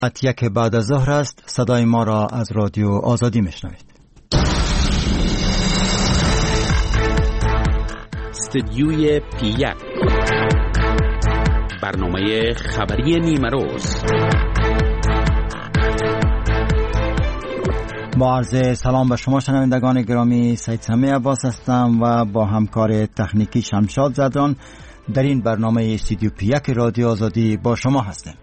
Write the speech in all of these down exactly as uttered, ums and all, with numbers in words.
یک بعد از ظهر است. صدای ما را از رادیو آزادی میشنوید. استدیوی پی یک، برنامه خبری نیمه روز. با عرض سلام به شما شنوندگان گرامی، سید سمی عباس هستم و با همکار تکنیکی شمشاد زدران در این برنامه استدیو پی یک رادیو آزادی با شما هستیم.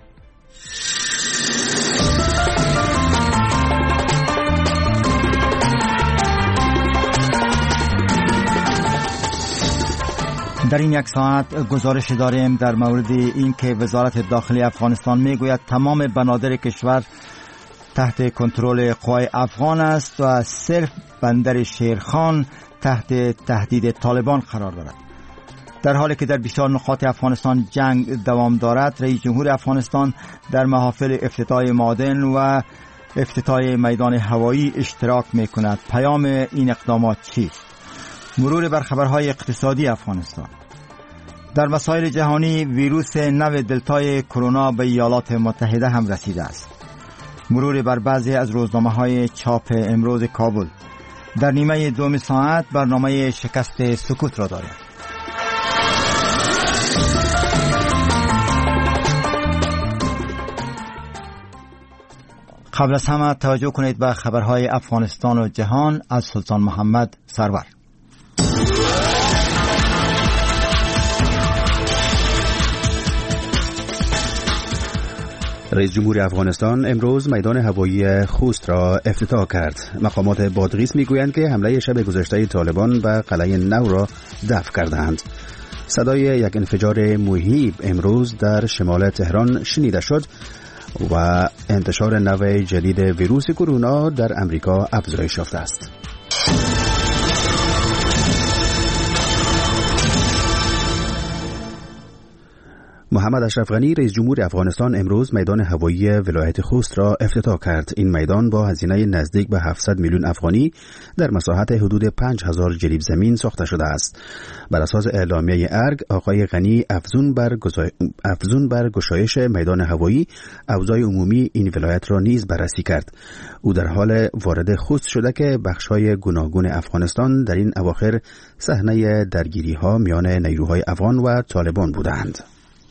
در این یک ساعت گزارش داریم در مورد این که وزارت داخلی افغانستان میگوید تمام بنادر کشور تحت کنترل قوای افغان است و صرف بندر شیرخان تحت تهدید طالبان قرار دارد. در حالی که در بسیار نقاط افغانستان جنگ دوام دارد، رئیس جمهور افغانستان در محافل افتتاح معادن و افتتاح میدان هوایی اشتراک میکند. پیام این اقدامات چیست؟ مرور بر خبرهای اقتصادی افغانستان. در مسائل جهانی، ویروس نو دلتای کرونا به ایالات متحده هم رسیده است. مرور بر بعضی از روزنامه‌های چاپ امروز کابل. در نیمه دوم ساعت برنامه شکست سکوت را داریم. قبل از همه توجه کنید به خبرهای افغانستان و جهان از سلطان محمد سرور. رئیس جمهور افغانستان امروز میدان هوایی خوست را افتتاح کرد. مقامات بادغیس میگویند که حمله شب گذشته طالبان به قلعه نو را دفع کردند. صدای یک انفجار مهیب امروز در شمال تهران شنیده شد و انتشار نو جدید ویروس کرونا در امریکا افزایش یافته است. محمد اشرف غنی رئیس جمهور افغانستان امروز میدان هوایی ولایت خوست را افتتاح کرد. این میدان با هزینه نزدیک به هفتصد میلیون افغانی در مساحت حدود پنج هزار جریب زمین ساخته شده است. بر اساس اعلامیه ارگ، آقای غنی افزون بر گزای... افزون بر گشایش میدان هوایی، اوضاع عمومی این ولایت را نیز بررسی کرد. او در حال وارد خوست شده که بخش‌های گوناگون افغانستان در این اواخر صحنه درگیری‌ها میان نیروهای افغان و طالبان بودند.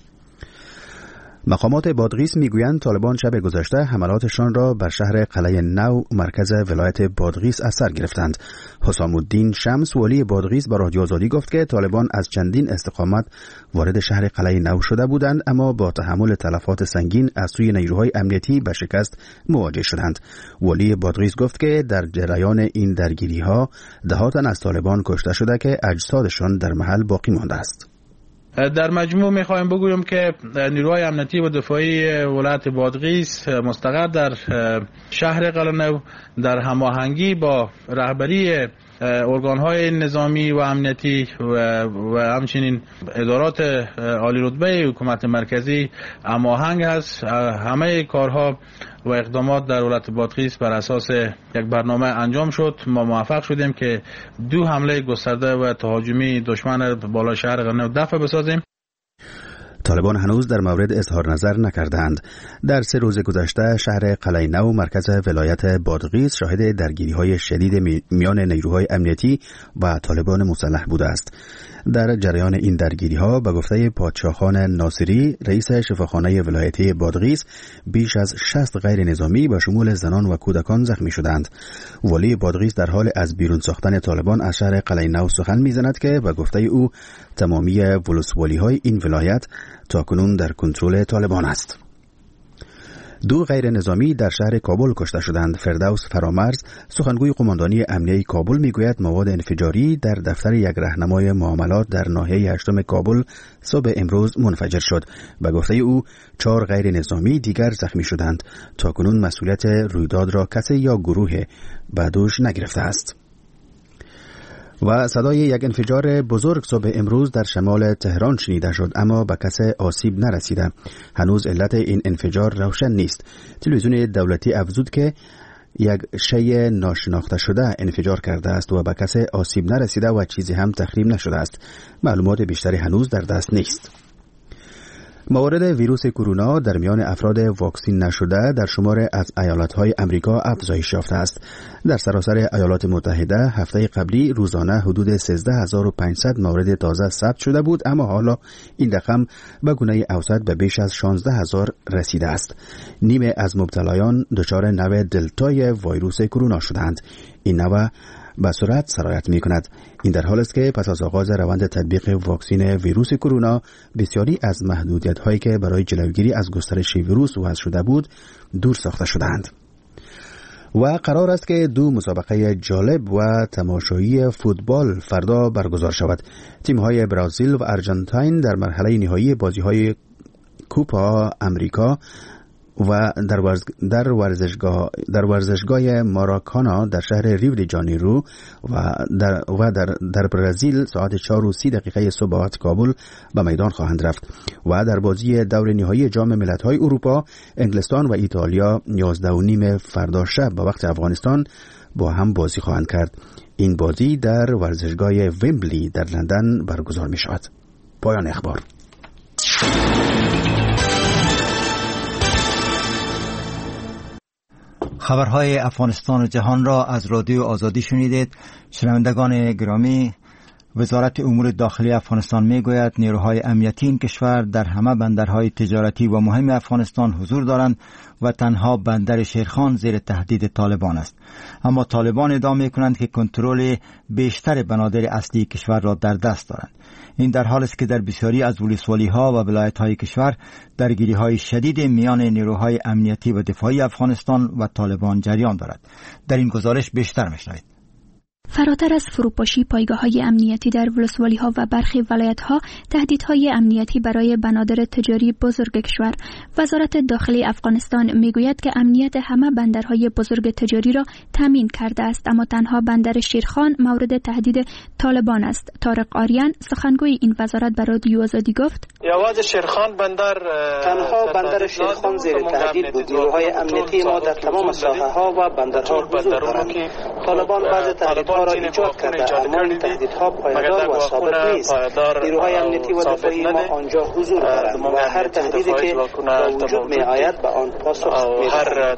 مقامات بادغیس میگویند طالبان شب گذشته حملاتشان را بر شهر قلعه نو مرکز ولایت بادغیس از سر گرفتند. حسام الدین شمس ولی بادغیس به رادیو آزادی گفت که طالبان از چندین استقامت وارد شهر قلعه نو شده بودند، اما با تحمل تلفات سنگین از سوی نیروهای امنیتی به شکست مواجه شدند. ولی بادغیس گفت که در جریان این درگیری‌ها دهها تن از طالبان کشته شده که اجسادشان در محل باقی مانده است. در مجموع میخوایم بگویم که نیروهای امنیتی و دفاعی ولایت بادغیس مستقر در شهر قلعه نو در هماهنگی با رهبری ارگان‌های نظامی و امنیتی و, و همچنین ادارات عالی رتبه حکومت مرکزی هماهنگ است. همه کارها و اقدامات در ولایت بادغیس بر اساس یک برنامه انجام شد. ما موفق شدیم که دو حمله گسترده و تهاجمی دشمن بالا شهر قلعه نو دفع بسازیم. طالبان هنوز در مورد اظهار نظر نکردند. در سه روز گذشته شهر قلعه نو مرکز ولایت بادغیس شاهد درگیری‌های شدید میان نیروهای امنیتی و طالبان مسلح بوده است. در جریان این درگیری‌ها به گفته پادشاهخان ناصری رئیس شفاخانه ولایتی بادغیس بیش از شصت غیر نظامی به شمول زنان و کودکان زخمی شدند. ولی بادغیس در حال از بیرون ساختن طالبان از شهر قلعه نو سخن می‌زند که به گفته او تمامی ولسوالی‌های این ولایت تاکنون در کنترل طالبان است. دو غیر نظامی در شهر کابل کشته شدند. فردوس فرامرز سخنگوی قماندانی امنیه کابل میگوید مواد انفجاری در دفتر یک راهنمای معاملات در ناحیه هشتم کابل صبح امروز منفجر شد. به گفته او چهار غیر نظامی دیگر زخمی شدند. تاکنون مسئولیت رویداد را کسی یا گروه به دوش نگرفته است. و صدای یک انفجار بزرگ صبح امروز در شمال تهران شنیده شد، اما به کسی آسیب نرسیده. هنوز علت این انفجار روشن نیست. تلویزیون دولتی افزود که یک شی ناشناخته شده انفجار کرده است و به کسی آسیب نرسیده و چیزی هم تخریب نشده است. معلومات بیشتری هنوز در دست نیست. موارد ویروس کرونا در میان افراد واکسین نشده در شمار از ایالت‌های امریکا افزایش یافته است. در سراسر ایالات متحده هفته قبلی روزانه حدود سیزده هزار و پانصد مورد تازه ثبت شده بود، اما حالا این رقم به گونه اوسط به بیش از شانزده هزار رسیده است. نیمه از مبتلایان دچار نوع دلتای ویروس کرونا شدند. این نوع به سرعت سرایت می کند. این در حال است که پس از آغاز روند تطبیق واکسین ویروس کرونا بسیاری از محدودیت هایی که برای جلوگیری از گسترش ویروس وضع شده بود دور ساخته شدند. و قرار است که دو مسابقه جالب و تماشایی فوتبال فردا برگزار شود. تیم‌های برزیل و آرژانتین در مرحله نهایی بازی‌های کوپا امریکا و در, ورز... در ورزشگاه در ورزشگاه ماراکانا در شهر ریو دی جانیرو و در و در در برزیل ساعت چهار و سی دقیقه صبح وقت کابل به میدان خواهند رفت. و در بازی دور نهایی جام ملت‌های اروپا انگلستان و ایتالیا یازده و نیم فردا شب به وقت افغانستان با هم بازی خواهند کرد. این بازی در ورزشگاه ویمبلی در لندن برگزار می شود. پایان اخبار. خبرهای افغانستان و جهان را از رادیو آزادی شنیدید. شنوندگان گرامی، وزارت امور داخلی افغانستان میگوید نیروهای امنیتی این کشور در همه بندرهای تجارتی و مهم افغانستان حضور دارند و تنها بندر شیرخان زیر تهدید طالبان است. اما طالبان ادعا میکنند که کنترل بیشتر بنادر اصلی کشور را در دست دارند. این در حالی است که در بسیاری از ولسوالی‌ها و ولایت‌های کشور درگیری‌های شدید میان نیروهای امنیتی و دفاعی افغانستان و طالبان جریان دارد. در این گزارش بیشتر می‌شنوید. فراتر از فروپاشی پایگاه‌های امنیتی در ولسوالی‌ها و برخی ولایت‌ها، تهدیدهای امنیتی برای بنادر تجاری بزرگ کشور، وزارت داخلی افغانستان میگوید که امنیت همه بندرهای بزرگ تجاری را تامین کرده است، اما تنها بندر شیرخان مورد تهدید طالبان است. طارق آریان سخنگوی این وزارت به رادیو آزادی گفت: یواز شیرخان بندر تنها بندر شیرخان زیر تهدید بود. نیروهای امنیتی ما در تمام ساحه‌ها و بندرها حضور دارند. طالبان بعض تهدیدها را ایجاد کرده، اما این تهدیدها پایدار و ثابت نیست. نیروهای امنیتی و دفاعی ما آنجا حضور دارند و هر تهدیدی که با وجود می آید به آن پاسخ می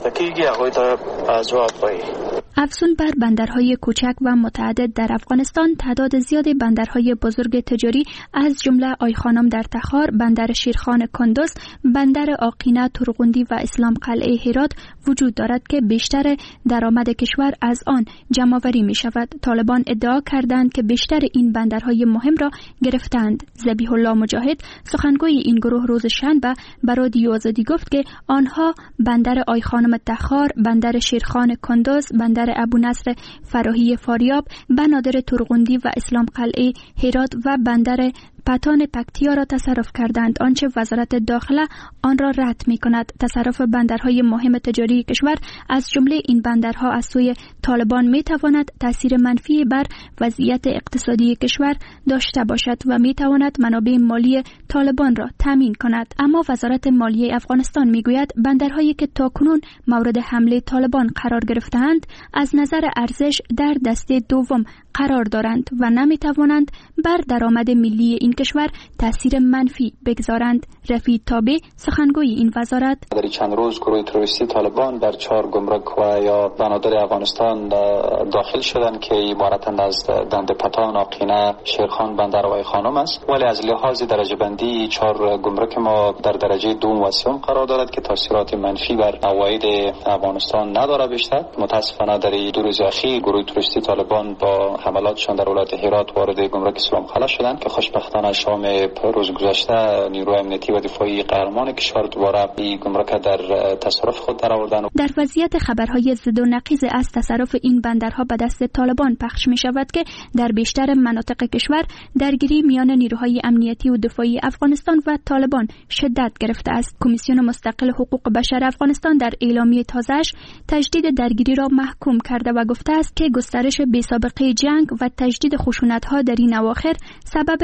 دهند. افزون بر بندرهای کوچک و متعدد در افغانستان، تعداد زیاد بندرهای بزرگ تجاری از جمله آیخانم در تخار، بندر شیرخان کندوز، بندر آقینه ترغوندی و اسلام قلعه هرات وجود دارد که بیشتر درآمد کشور از آن جمع‌آوری می شود. طالبان ادعا کردند که بیشتر این بندرهای مهم را گرفتند. ذبیح الله مجاهد سخنگوی این گروه روز شنبه به رادیو آزادی گفت که آنها بندر آیخانم تخار، بندر شیرخان کندوز، بندر ابو نصر فراهی فاریاب، بنادر ترغوندی و اسلام قلعه هرات و بندر پتان پکتیا را تصرف کردند، آنچه وزارت داخله آن را رد می کند. تصرف بندرهای مهم تجاری کشور از جمله این بندرها از سوی طالبان می تواند تاثیر منفی بر وضعیت اقتصادی کشور داشته باشد و می تواند منابع مالی طالبان را تامین کند. اما وزارت مالیه افغانستان می گوید بندرهایی که تاکنون مورد حمله طالبان قرار گرفتند از نظر ارزش در دسته دوم قرار دارند و نمی توانند بر درآمد ملی این کشور تاثیر منفی بگذارند. رفیع تابع سخنگوی این وزارت: در چند روز گروه تروریستی طالبان بر چهار گمرک و یا بنادر افغانستان داخل شدند که عبارتند از دنده پتان، آقینه، شیرخان، بندر و خانم است، ولی از لحاظ درجه بندی چهار گمرک ما در درجه دوم و سوم قرار دارد که تاثیرات منفی بر عواید افغانستان نداره. بیشتر متاسفانه در دو روز اخیر گروه تروریستی طالبان با حملاتشان در ولایت هرات وارد گمرک اسلام قلعه شدند که خوشبختانه شام روز گذشته نیروی امنیتی و دفاعی قهرمان کشور دوباره این گمرک در تصرف خود درآوردند. در وضعیت خبرهای ضد و نقیض از تصرف این بندرها به دست طالبان پخش می شود که در بیشتر مناطق کشور درگیری میان نیروهای امنیتی و دفاعی افغانستان و طالبان شدت گرفته است. کمیسیون مستقل حقوق بشر افغانستان در اعلامیه تازه‌اش تجدید درگیری را محکوم کرده و گفته است که گسترش بی‌سابقه جنگ و تجدید خشونت‌ها در این اواخر سبب تلفات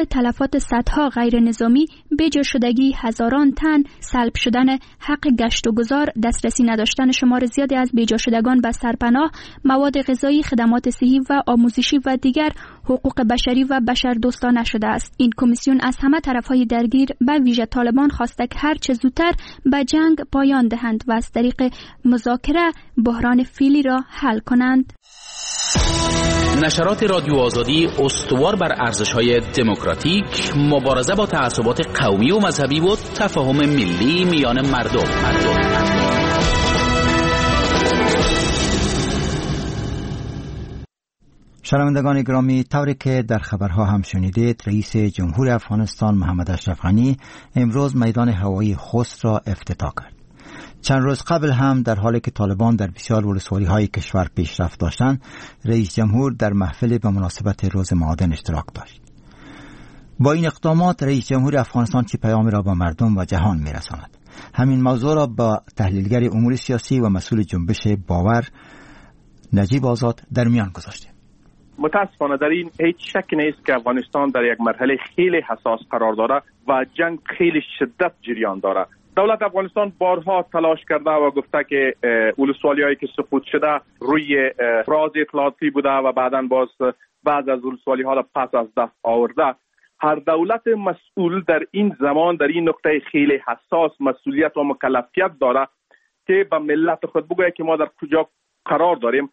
تلفات صدها غیر نظامی، بجا شدگی هزاران تن، سلب شدن حق گشت و گذار، دسترسی نداشتن شمار زیادی از بجا شدگان به سرپناه، مواد غذایی، خدمات صحی و آموزشی و دیگر حقوق بشری و بشر دوستانه شده است. این کمیسیون از همه طرفهای درگیر به ویژه طالبان خواسته که هر چه زودتر به جنگ پایان دهند و از طریق مذاکره بحران فعلی را حل کنند. نشرات رادیو آزادی استوار بر ارزش‌های دموکراتیک، مبارزه با تعصبات قومی و مذهبی و تفاهم ملی میان مردم. مردم. شنوندگان گرامی، طوری که در خبرها هم شنیدید، رئیس جمهور افغانستان محمد اشرف غنی امروز میدان هوایی خوست را افتتاح کرد. چند روز قبل هم در حالی که طالبان در بسیار ولسوالی‌های کشور پیشرفت داشتند، رئیس جمهور در محفلی به مناسبت روز معادن اشتراک داشت. با این اقدامات رئیس جمهور افغانستان چه پیامی را به مردم و جهان می‌رساند؟ همین موضوع را با تحلیلگر امور سیاسی و مسئول جنبش باور نجیب آزاد در میان گذاشتیم. متاسفانه در این هیچ شک نیست که افغانستان در یک مرحله خیلی حساس قرار داره و جنگ خیلی شدت جریان داره. دولت افغانستان بارها تلاش کرده و گفته که ولسوالی‌هایی که سقوط شده روی راز اطلاعاتی بوده و بعداً باز بعض از ولسوالی‌ها را پس از دست آورده. هر دولت مسئول در این زمان در این نقطه خیلی حساس مسئولیت و مکلفیت داره که به ملت خود بگوید که ما در کجا قرار داریم.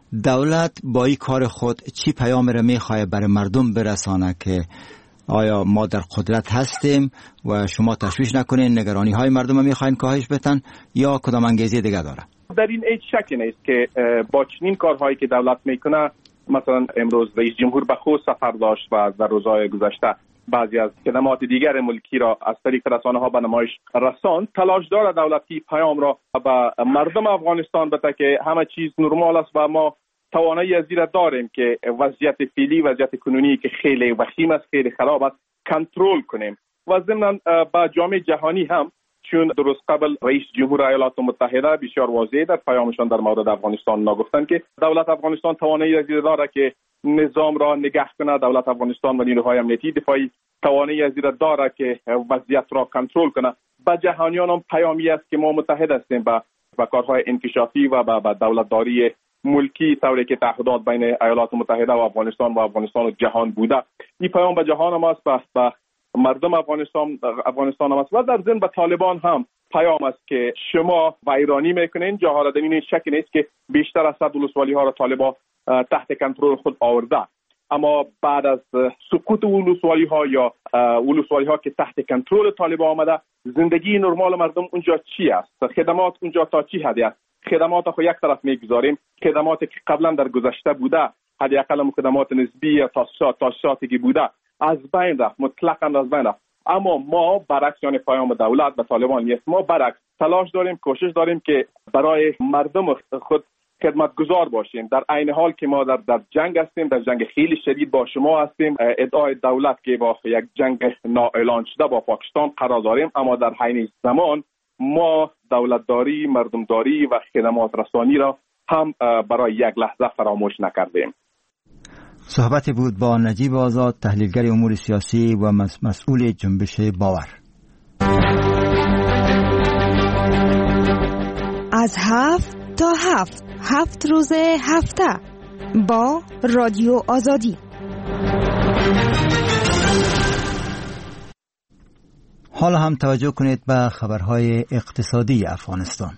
دولت با این کار خود چی پیام را میخواه برای مردم برسانه که آیا ما در قدرت هستیم و شما تشویش نکنین، نگرانی های مردم رو میخواین کاهش بدن، یا کدام انگیزه دیگه داره؟ در این هیچ شکی نیست که با چنین کارهایی که دولت میکنه، مثلا امروز رئیس جمهور به خوست سفر داشت و در روزهای گذشته بعضی از خدمات دیگر ملکی را از طریق رسانه ها به نمایش رساند، تلاش داره دولتی پیام را به مردم افغانستان بده که همه چیز نرمال است و ما توانایی از این داریم که وضعیت فعلی، وضعیت کنونی که خیلی وخیم است، خیلی خراب است، کنترل کنیم. و ضمن با جامعه جهانی هم، چون درست قبل رئیس جمهور ایالات متحده بسیار واضح در پیامشان در مورد افغانستان نگفتن که دولت افغانستان توانایی از این داره که نظام را نگه کنه، دولت افغانستان و نیروهای امنیتی دفاعی توانایی از این داره که وضعیت را کنترل کنه. با جهانیان هم پیامی است که ما متحد هستیم با با کارهای انکشافی و با دولتداری ملکی، طوری که تعهدات بین ایالات متحده و افغانستان و افغانستان و جهان بوده. این پیام به جهان هم است، به مردم افغانستان افغانستان هم است و در ضمن به طالبان هم پیام است که شما ویرانی میکنین. جهان در این شک نیست که بیشتر از صد ولسوالی ها را طالبان تحت کنترل خود آورده، اما بعد از سقوط ولسوالی ها یا ولسوالی ها که تحت کنترل طالبان آمده، زندگی نرمال مردم اونجا چی است؟ خدمات اونجا تا چی حدی است؟ خدمات خو یک طرف میگذاریم، خدماتی که قبلا در گذشته بوده، حداقل خدمات نسبی یا تاسیسات تاسیساتی که بوده از بین رفت، مطلقاً از بین رفت. اما ما برعکس، یعنی پیام دولت به طالبان نیست، ما برعکس تلاش داریم، کوشش داریم که برای مردم خود خدمتگزار باشیم، در عین حال که ما در در جنگ هستیم، در جنگ خیلی شدید با شما هستیم. ادعای دولت که با یک جنگ نااعلان شده با پاکستان قرار داریم، اما در حین زمان ما دولتداری، مردمداری و خدمات رسانی را هم برای یک لحظه فراموش نکردیم. صحبتی بود با نجیب آزاد، تحلیلگر امور سیاسی و مسئول جنبش باور. از هفت تا هفت هفت روز هفته با رادیو آزادی. حالا هم توجه کنید به خبرهای اقتصادی افغانستان.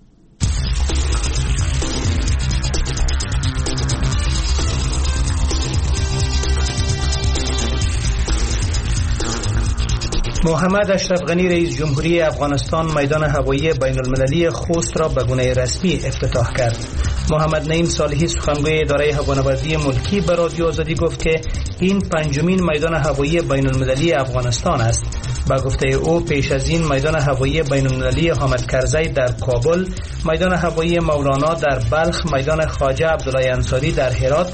محمد اشرف غنی رئیس جمهوری افغانستان میدان هوایی بین المللی خوست را به گونه رسمی افتتاح کرد. محمد نعیم صالحی سخنگوی اداره هوانوردی ملکی به رادیو آزادی گفت که این پنجمین میدان هوایی بین المللی افغانستان است. با گفته او پیش از این میدان هوایی بین المللی حامد کرزی در کابل، میدان هوایی مولانا در بلخ، میدان خواجه عبدالله انصاری در هرات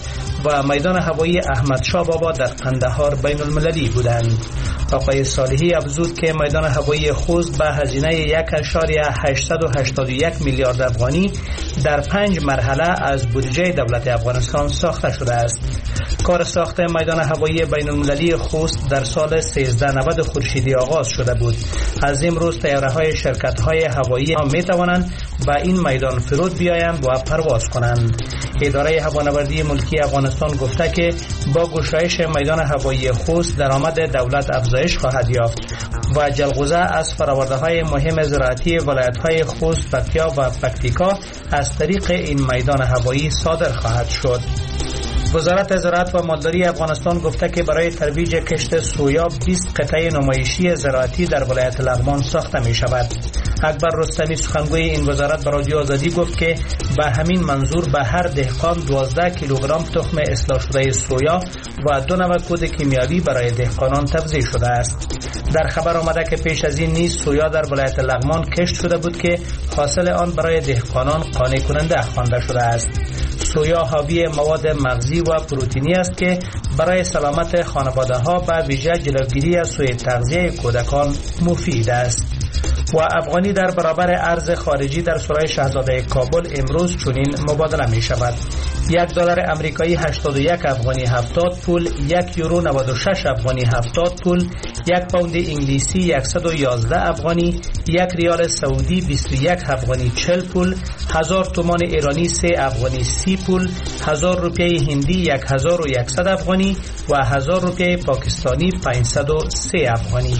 و میدان هوایی احمد شاه بابا در قندهار بین المللی بودند. آقای صالحی افزود که میدان هوایی خوست به هزینه یک اشاریه هشتصد و هشتاد و یک میلیارد افغانی در پنج مرحله از بودجه دولت افغانستان ساخته شده است. کار ساخت میدان هوایی بین المللی خوست در سال سیزده نود خورشیدی آغاز شده بود. از امروز طیاره های شرکت های هوایی ها می توانند به این میدان فرود بیایند و پرواز کنند. اداره هوانوردی ملکی افغانستان گفته که با گشایش میدان هوایی خوست درآمد دولت افزایش خواهد یافت و جلغوزه از فراورده های مهم زراعتی ولایت های خوست، پکتیا و پکتیکا از طریق این میدان هوایی صادر خواهد شد. وزارت زراعت و مالداری افغانستان گفته که برای ترویج کشت سویا بیست قطعه نمایشی زراعتی در ولایت لغمان ساخته می شود. اکبر رستمی سخنگوی این وزارت به رادیو آزادی گفت که به همین منظور به هر دهقان دوازده کیلوگرم تخم اصلاح شده سویا و دو نوع کود کیمیاوی برای دهقانان توزیع شده است. در خبر آمده که پیش از این نیز سویا در ولایت لغمان کشت شده بود که حاصل آن برای دهقانان قانع کننده خوانده شده است. سویا حاوی مواد مغذی و پروتئینی است که برای سلامت خانواده ها به ویژه جلوگیری از سوء تغذیه کودکان مفید است. و افغانی در برابر ارز خارجی در سرای شاهزاده کابل امروز چنین مبادله می شود. یک دلار امریکایی هشتاد و یک افغانی هفتاد پول، یک یورو نود و شش افغانی هفتاد پول، یک پوند انگلیسی صد و یازده افغانی، یک ریال سعودی بیست و یک افغانی چهل پول، هزار تومان ایرانی سه افغانی سی پول، هزار روپیه هندی یک هزار و یکصد افغانی و هزار روپیه پاکستانی پانصد و سه افغانی.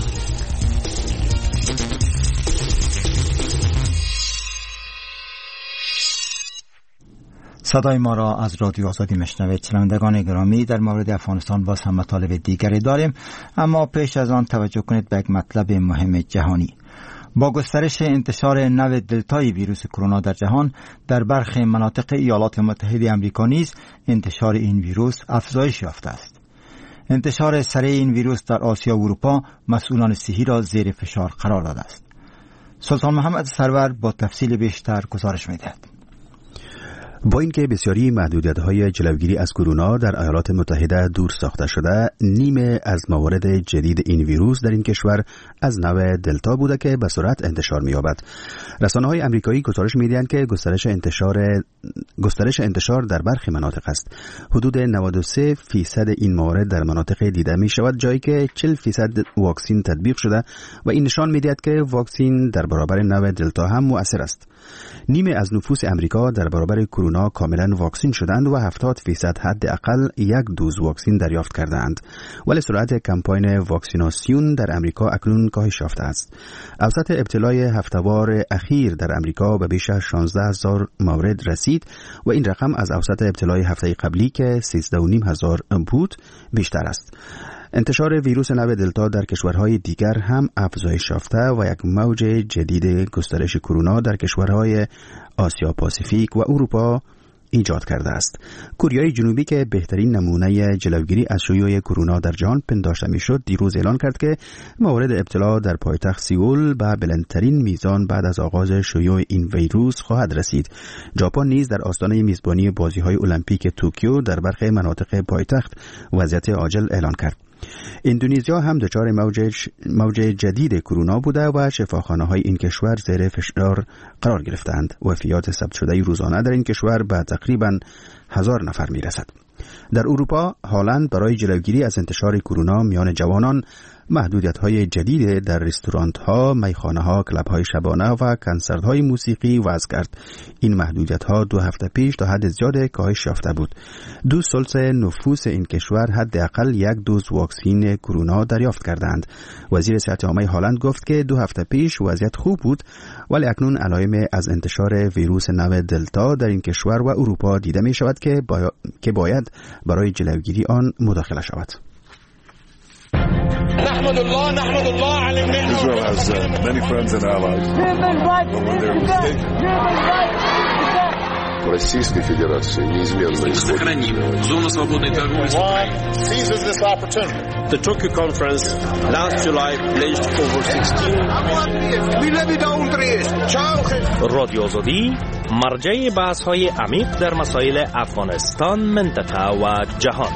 صدای ما را از رادیو آزادی میشنوید. شنوندگان گرامی، در مورد افغانستان باز هم مطالب دیگری داریم، اما پیش از آن توجه کنید به یک مطلب مهم جهانی. با گسترش انتشار نو دلتای ویروس کرونا در جهان، در برخی مناطق ایالات متحده آمریکا نیز انتشار این ویروس افزایش یافته است. انتشار سریع این ویروس در آسیا و اروپا مسئولان صحی را زیر فشار قرار داده است. سلطان محمد سرور با تفصیل بیشتر گزارش می‌دهد. با اینکه بسیاری محدودیت‌های جلوگیری از کرونا در ایالات متحده دور ساخته شده، نیمه از موارد جدید این ویروس در این کشور از نوع دلتا بوده که به سرعت انتشار می‌یابد. رسانه‌های آمریکایی گزارش می‌دهند که گسترش انتشار گسترش انتشار در برخی مناطق است. حدود نود و سه فیصد این موارد در مناطق دیده می‌شود، جایی که چهل فیصد واکسن تطبیق شده و این نشان می‌دهد که واکسن در برابر نوع دلتا هم مؤثر است. نیمه از نفوس امریکا در برابر کرونا کاملا واکسن شدند و هفتاد فیصد حداقل یک دوز واکسن دریافت کردند، ولی سرعت کمپاین واکسیناسیون در امریکا اکنون کاهش یافته است. اوسط ابتلای هفته‌وار اخیر در امریکا به بیش از شانزده هزار مورد رسید و این رقم از اوسط ابتلای هفته قبلی که سیزده و نیم هزار بود بیشتر است. انتشار ویروس نو دلتا در کشورهای دیگر هم افزایش یافته و یک موج جدید گسترش کرونا در کشورهای آسیا پاسیفیک و اروپا ایجاد کرده است. کره جنوبی که بهترین نمونه جلوگیری از شیوع کرونا در جهان پنداشته میشد، دیروز اعلان کرد که مورد ابتلا در پایتخت سئول به بلندترین میزان بعد از آغاز شیوع این ویروس خواهد رسید. ژاپن نیز در آستانه میزبانی بازی‌های المپیک توکیو در برخی مناطق پایتخت وضعیت عاجل اعلان کرد. اندونزیا هم دچار موج موج جدید کرونا بوده و شفاخانه‌های این کشور زیر فشار قرار گرفتند. وفیات ثبت شده روزانه در این کشور به تقریباً هزار نفر میرسد. در اروپا هالند برای جلوگیری از انتشار کرونا میان جوانان محدودیت‌های جدید در رستوران‌ها، میخانه‌ها، کلب‌های شبانه و کنسرت‌های موسیقی وضع کرد. این محدودیت‌ها دو هفته پیش تا حد زیاد کاهش یافته بود. دو ثلث نفوس این کشور حداقل یک دوز واکسن کرونا دریافت کردند. وزیر صحت عامه هالند گفت که دو هفته پیش وضعیت خوب بود، ولی اکنون علائم از انتشار ویروس نو دلتا در این کشور و اروپا دیده می‌شود که باید که باید برای جلوگیری آن مداخله شود. نحمد الله نحمد الله على النعمة. Israel has uh, many friends and allies. Human rights. But when they're mistaken for Российской Федерации неизменно сохраним зону свободной торговли с Украиной. The Tokyo conference last July pledged over sixteen رادیو آزادی مرجع بحث‌های عمیق در مسائل افغانستان، منطقه و جهان.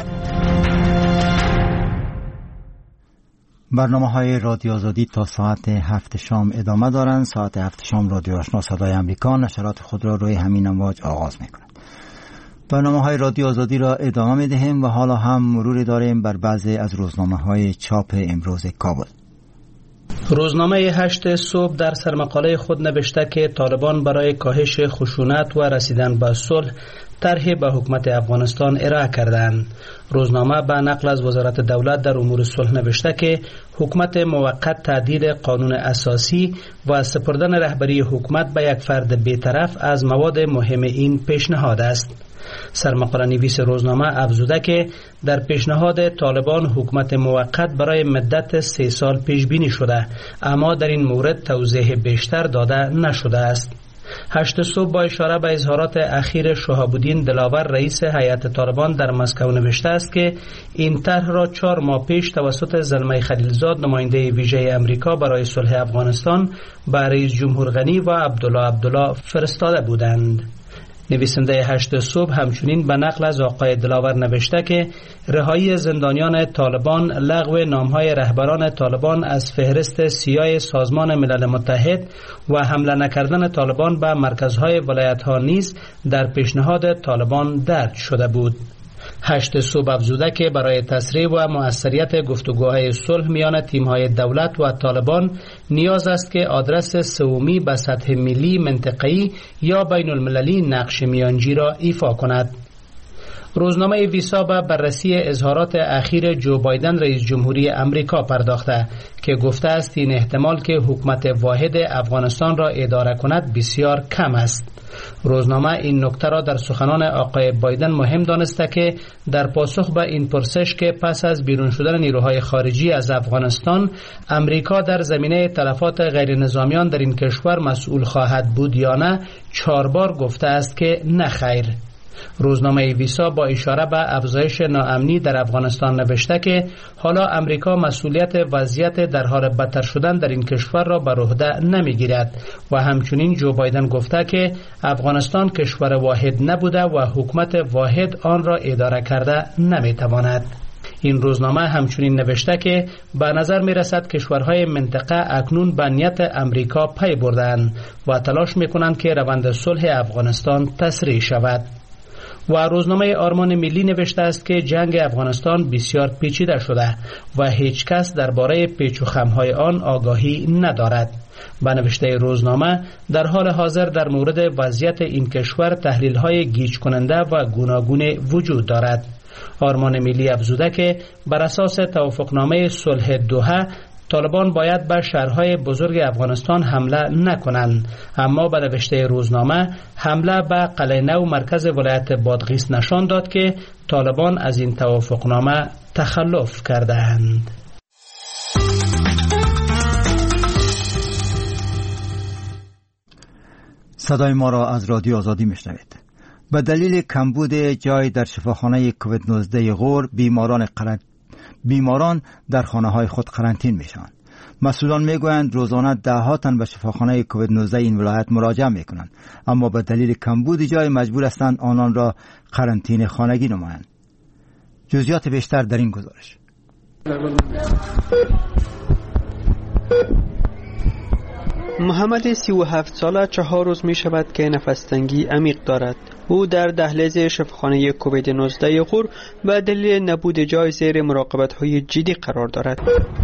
برنامه‌های رادیو آزادی تا ساعت هفت شام ادامه دارند. ساعت هفت شام رادیو آشنا صدای امریکا نشرات خود را روی همین امواج آغاز می‌کند. برنامه‌های رادیو آزادی را ادامه می‌دهیم و حالا هم مروری داریم بر بعضی از روزنامه‌های چاپ امروز کابل. روزنامه هشت صبح در سرمقاله خود نوشته که طالبان برای کاهش خشونت و رسیدن به صلح طرحی به حکومت افغانستان ارائه کردند. روزنامه به نقل از وزارت دولت در امور صلح نوشته که حکومت موقت تعدیل قانون اساسی و سپردن رهبری حکومت به یک فرد بی‌طرف از مواد مهم این پیشنهاد است. سرمقاله نویس روزنامه افزوده که در پیشنهاد طالبان حکومت موقت برای مدت سه سال پیش بینی شده، اما در این مورد توضیح بیشتر داده نشده است. هشت صبح با اشاره به اظهارات اخیر شهاب الدین دلاور رئیس هیئت طالبان در مسکو نوشته است که این طرح را چهار ماه پیش توسط زلمه خلیلزاد نماینده ویژه امریکا برای صلح افغانستان به رئیس جمهور غنی و عبدالله عبدالله فرستاده بودند. نویسنده هشت صبح همچنین به نقل از آقای دلاور نوشته که رهایی زندانیان طالبان، لغو نامهای رهبران طالبان از فهرست سیاه سازمان ملل متحد و حمله نکردن طالبان به مرکزهای ولایت‌ها نیز در پیشنهاد طالبان درج شده بود. هشت صبح افزوده که برای تسریع و مؤثریت گفتگوهای صلح میان تیم‌های دولت و طالبان نیاز است که آدرس سومی به سطح ملی، منطقه‌ای یا بین المللی نقش میانجی را ایفا کند. روزنامه ویسا به بررسی اظهارات اخیر جو بایدن رئیس جمهوری امریکا پرداخته که گفته است این احتمال که حکومت واحد افغانستان را اداره کند بسیار کم است. روزنامه این نکته را در سخنان آقای بایدن مهم دانسته که در پاسخ به این پرسش که پس از بیرون شدن نیروهای خارجی از افغانستان امریکا در زمینه تلفات غیر نظامیان در این کشور مسئول خواهد بود یا نه، چهار بار گفته است که نه خیر. روزنامه ویسا با اشاره به افزایش ناامنی در افغانستان نوشته که حالا امریکا مسئولیت وضعیت در حال بدتر شدن در این کشور را بر عهده نمیگیرد و همچنین جو بایدن گفته که افغانستان کشور واحد نبوده و حکومت واحد آن را اداره کرده نمیتواند. این روزنامه همچنین نوشته که به نظر می رسد کشورهای منطقه اکنون به نیت امریکا پی بردند و تلاش می کنند که روند صلح افغانستان تسریع شود. و روزنامه آرمان ملی نوشته است که جنگ افغانستان بسیار پیچیده شده و هیچ کس درباره پیچ و خم‌های آن آگاهی ندارد. به نوشته روزنامه در حال حاضر در مورد وضعیت این کشور تحلیل‌های گیج کننده و گوناگون وجود دارد. آرمان ملی افزوده که بر اساس توافقنامه صلح دوحه طالبان باید به شهرهای بزرگ افغانستان حمله نکنند، اما به نوشته روزنامه حمله به قلعه نو مرکز ولایت بادغیس نشان داد که طالبان از این توافقنامه تخلف کردند. صدای ما را از رادیو آزادی میشنوید. به دلیل کمبود جای در شفاخانه کووید نوزده غور بیماران قرن بیماران در خانه های خود قرنطین میشوند. مسئولان میگویند روزانه ده ها تن به شفاخانه کووید نوزده این ولایت مراجعه میکنند، اما به دلیل کمبود جای مجبور هستند آنان را قرنطینه خانگی نمایند. جزئیات بیشتر در این گزارش. محمد سی و هفت ساله چهار روز می شود که نفس تنگی عمیق دارد. او در دهلیز شفاخانه کووید نوزده غور به دلیل نبود جای زیر مراقبت های جدی قرار دارد.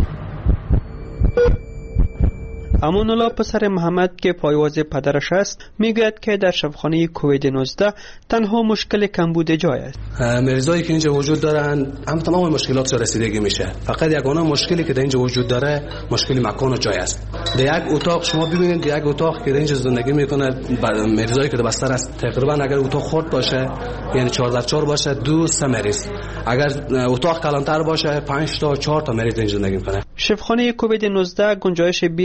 امان الله پسر محمد که پایواز پدرش است میگوید که در شفاخانه کووید نوزده تنها مشکل کمبود جای است. مریضایی که اینجا وجود دارن هم تمام مشکلات رسیدگی میشه. فقط یگانه مشکلی که در اینجا وجود داره مشکل مکان و جای است. در یک اتاق شما ببینید یک اتاق که در اینجا زندگی میکنه مریضایی که در بستر است تقریبا اگر اتاق خرد باشه یعنی چهار در چهار باشه دو سه مریض، اگر اتاق کلانتر باشه پنج تا چهار تا مریض اینجا زندگی میکنه. شفاخانه کووید نوزده گنجایش بیست بیمار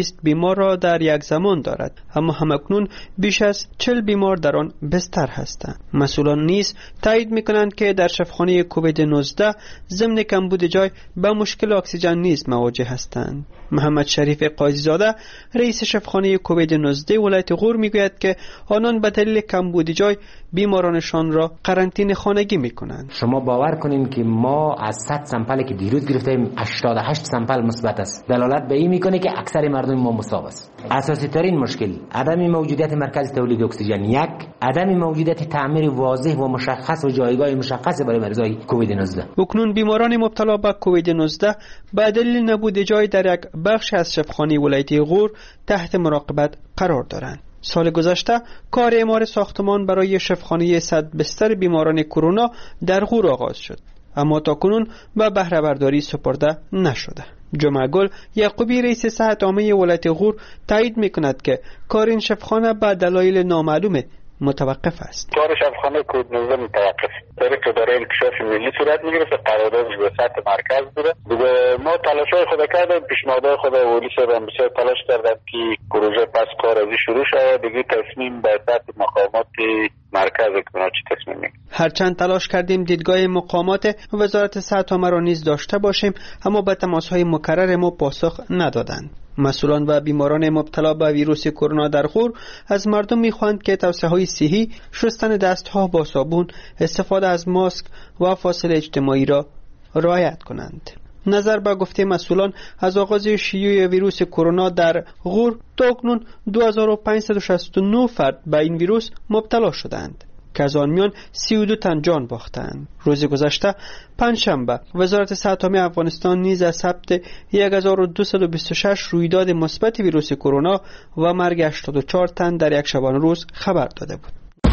بیمار را در یک زمان دارد، اما همکنون بیش از چهل بیمار در آن بستر هستند. مسئولان نیز تایید می‌کنند که در شفاخانه کووید نوزده ضمن کمبود جای با مشکل اکسیژن نیز مواجه هستند. محمد شریف قاضی زاده رئیس شفاخانه کووید نوزده ولایت غور میگوید که آنان به دلیل کمبود جای بیمارانشان را قرنطینه خانگی میکنند. شما باور کنین که ما از صد سامپلی که دیروز گرفتیم هشتاد و هشت سامپل مثبت است. دلالت به این میکنه که اکثر مردم ما مصاب است. اساسی ترین مشکل عدم موجودیت مرکز تولید اکسیژن، یک عدم موجودیت تعمیر واضح و مشخص و جایگاه مشخص برای مریضای کووید نوزده. اکنون بیماران مبتلا به کووید نوزده به دلیل نبود جای در یک بخش از شفاخانه ولایتی غور تحت مراقبت قرار دارند. سال گذشته کار اعمار ساختمان برای شفاخانه صد بستر بیماران کرونا در غور آغاز شد، اما تاکنون به بهره برداری سپرده نشده. جمعه گل یعقوبی رئیس صحت عامه ولایت غور تایید میکند که کار این شفاخانه به دلایل نامعلوم متوقف است. کار شفاخانه کووید نوزده متوقف طریق اداره انکشاف ملی صورت میگیره، قراردادش به سطح مرکز بوده. دیگه ما تلاشای خود کردیم، پیشنهادهای خود ولی صاحب بسیار تلاش کردن که پروژه پس کار ازی شروع شود. دیگه تصمیم به سطح مقامات مرکز که چی تصمیم میگیره. هرچند تلاش کردیم دیدگاه مقامات وزارت صحت عامه را نیز داشته باشیم، اما به تماس‌های مکرر ما پاسخ ندادند. مسئولان و بیماران مبتلا به ویروس کرونا در غور از مردم می‌خواهند که توصیه‌های صحی، شستن دست‌ها با صابون، استفاده از ماسک و فاصله اجتماعی را رعایت کنند. نظر به گفته مسئولان از آغاز شیوع ویروس کرونا در غور تا اکنون دو هزار و پانصد و شصت و نه فرد به این ویروس مبتلا شدند که از آن میان سی و دو تن جان باختند. روز گذشته پنجشنبه وزارت صحت عامه افغانستان نیز از ثبت یک هزار و دویست و بیست و شش رویداد مثبت ویروس کرونا و مرگ هشتاد و چهار تن در یک شبانه روز خبر داده بود.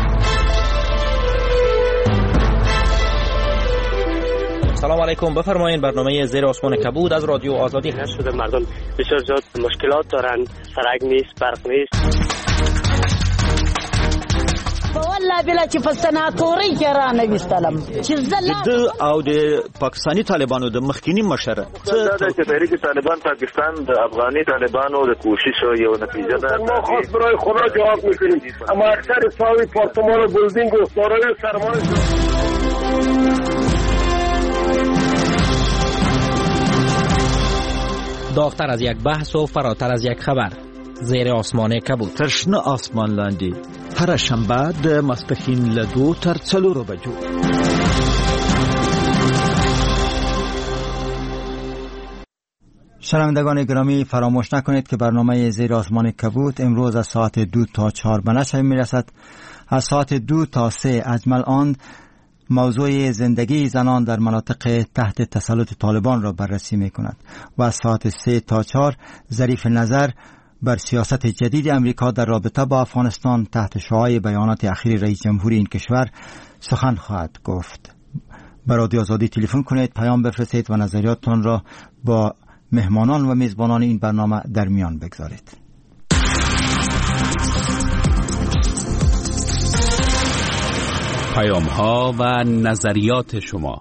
سلام علیکم، بفرمایید. برنامه زیر آسمان کبود از رادیو آزادی هست. شده مردم بسیار زیاد مشکلات دارن، سرک نیست، برق نیست. والله بلا چې فسناتوري کې را نوستلم چې زله د او د پاکستانی طالبانو د مخکینی مشر څه د تحریک طالبان پاکستان د افغاني طالبانو د کوشش یو نتیجه ده. ما خاص برای خدا جواب میکنیم، اما اکثر ساوی پارتمان و بلدینگ و سارای سرمایه داغتر از یک بحث و فراتر از یک خبر. زیر آسمان کبود. ترشنه آسمان لاندی هر شنبه د ماسپښین له دو تر څلورو بجو. شنوندگان گرامی، فراموش نکنید که برنامه زیر آسمان کبود امروز از ساعت دو تا چهار به نشر میرسد. از ساعت دو تا سه اجمل آن موضوع زندگی زنان در مناطق تحت تسلط طالبان را بررسی می کند و از ساعت سه تا چهار ظریف نظر بر سیاست جدید امریکا در رابطه با افغانستان تحت شعاع بیانات اخیر رئیس جمهوری این کشور سخن خواهد گفت. به رادیو آزادی تلفن کنید، پیام بفرستید و نظریاتتان را با مهمانان و میزبانان این برنامه در میان بگذارید. پیام ها و نظریات شما.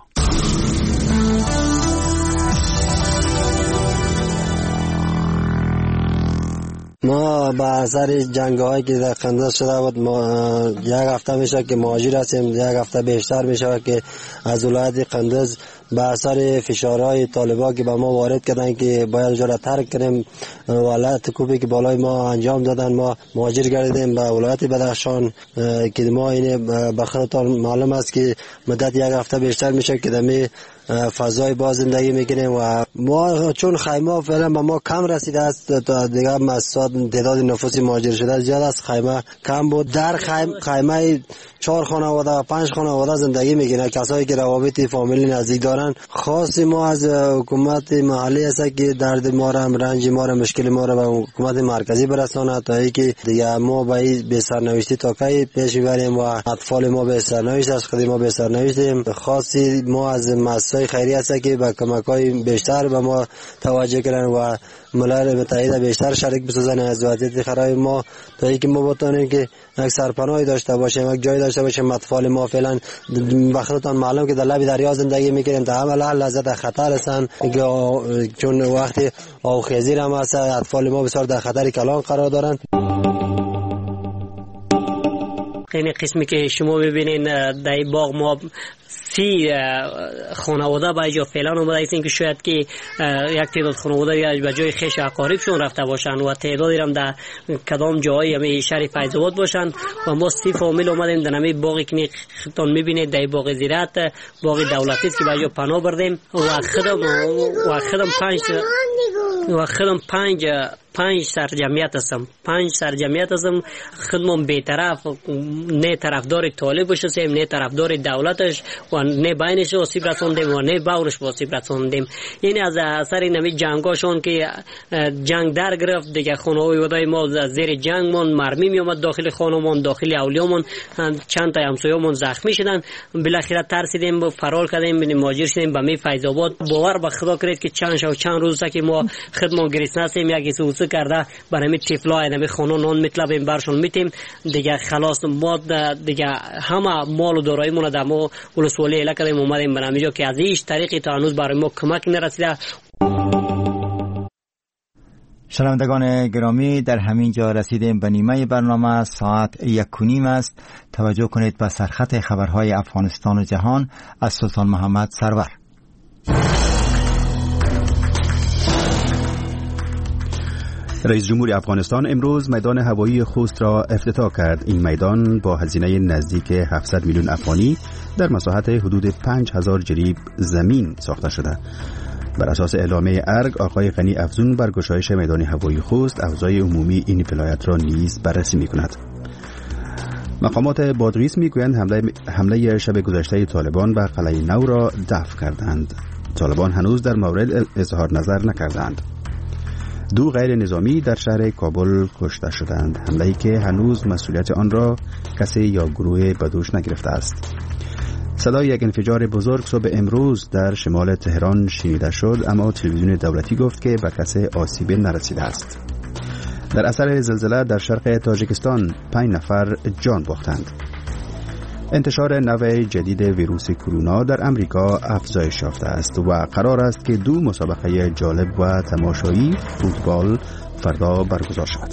ما با اثر جنگ هایی که در قندوز شده بود، ما یک هفته میشه که مهاجر هستیم، یک هفته بیشتر میشه که از ولایت قندوز با اثر فشارهای طالبان که به ما وارد کردن که باید اونجا را ترک کنیم، ولایت کوبی که بالای ما انجام دادن، ما مهاجر گردیدیم به ولایت بدخشان که ما این به خودتان معلوم است که مدت یک هفته بیشتر میشه که دمی فضای باز زندگی میکنیم و ما چون خیمه فعلا به ما کم رسیده است، تا دیگه مساد تعداد نفوس مهاجر شده زیاد است، خیمه کم بود. در خیمه, خیمه چهار خانواده و پنج خانواده زندگی میکنه، کسایی که روابط فامیلی نزدیک دارن. خاص ما از حکومت محلی است که درد ما را، رنج ما را، مشکل ما را به حکومت مرکزی برساند تا اینکه دیگه ما به این به سرنوشتی تا کی پیش میبریم و اطفال ما به سرنوشت است، خود ما به سرنوشتیم. خاص ما از مسائل خیریه است که با کمک‌های بیشتر به ما توجه کنن و ملل متحد بیشتر شریک بسازن از وضعیت خراب ما تا اینکه ما بتونیم که یک سرپناهی داشته باشیم، یک جایی داشته باشیم. اطفال ما فعلا وقتتان معلوم که در لب دریا زندگی میکنیم، تا همه لحظه در خطر هستند، چون وقتی آبخیزی هم هست اطفال ما بسیار در خطر کلان قرار دارند. این قسمی که شما ببینین در باغ ما سی خانواده به جا فعلا اومده است که شاید که یک تعداد خانواده به جای خیش اقاربشون رفته باشن و تعدادی هم در کدام جایی همه شهر فیض‌آباد باشن و ما سی فامیل اومدیم در همه باغی که خودتون میبینید در باغ زراعت، باغ دولتی است که به جا پناه بردیم و خودم و خودم پنج و خودم پنج پنج سرجمعیت هستم پنج سرجمعیت هستم خودمون بی‌طرف، نه طرفدار طالب باشیم نه طرفدار دولتش و نه بینش آسیب رسوندیم و نه باورش آسیب رسوندیم. این از اثر نمی جنگاشون که جنگ در گرفت دیگه، خانواده‌های ما زیر جنگمون مرمی می اومد داخل خانمون، داخل اولیامون چند تا همسایه‌مون زخمی شدن. بالاخره ترسیدیم و فرار کردیم، مهاجر شدیم به می فیض‌آباد. باور به خدا کنید که چند شب چند روز که ما خودمون گریسنه هستیم، یکی سوسه کرده برای طفلای نمی خانون نان میطلبیم برشون میتیم دیگه. خلاص ما دیگه همه مال و داراییمون در ما ولسوالی اله کردیم اومدیم برای اینجا که از هیچ طریقی تا هنوز برای ما کمک نرسیده. شنوندگان گرامی، در همین جا رسیدیم به نیمه برنامه. ساعت یک و نیم است. توجه کنید به سرخط خبرهای افغانستان و جهان از سلطان محمد سرور. رئیس جمهور افغانستان امروز میدان هوایی خوست را افتتاح کرد. این میدان با هزینه نزدیک هفتصد میلیون افغانی در مساحت حدود پنج هزار جریب زمین ساخته شده. بر اساس اعلامیه ارگ، آقای غنی افزون بر گشایش میدان هوایی خوست اعضای عمومی این ولایت را نیز بررسی می‌کند. مقامات بادغیس میگویند حمله حمله شب گذشته طالبان به قلعه نو را دفع کردند. طالبان هنوز در مورد اظهار نظر نکردند. دو غیر نظامی در شهر کابل کشته شدند، حمله‌ای که هنوز مسئولیت آن را کسی یا گروه بدوش نگرفته است. صدای یک انفجار بزرگ صبح امروز در شمال تهران شنیده شد، اما تلویزیون دولتی گفت که به کسی آسیب نرسیده است. در اثر زلزله در شرق تاجیکستان پنج نفر جان باختند. انتشار نوع جدید ویروس کرونا در امریکا افزایش یافته است و قرار است که دو مسابقه جالب و تماشایی فوتبال فردا برگزار شود.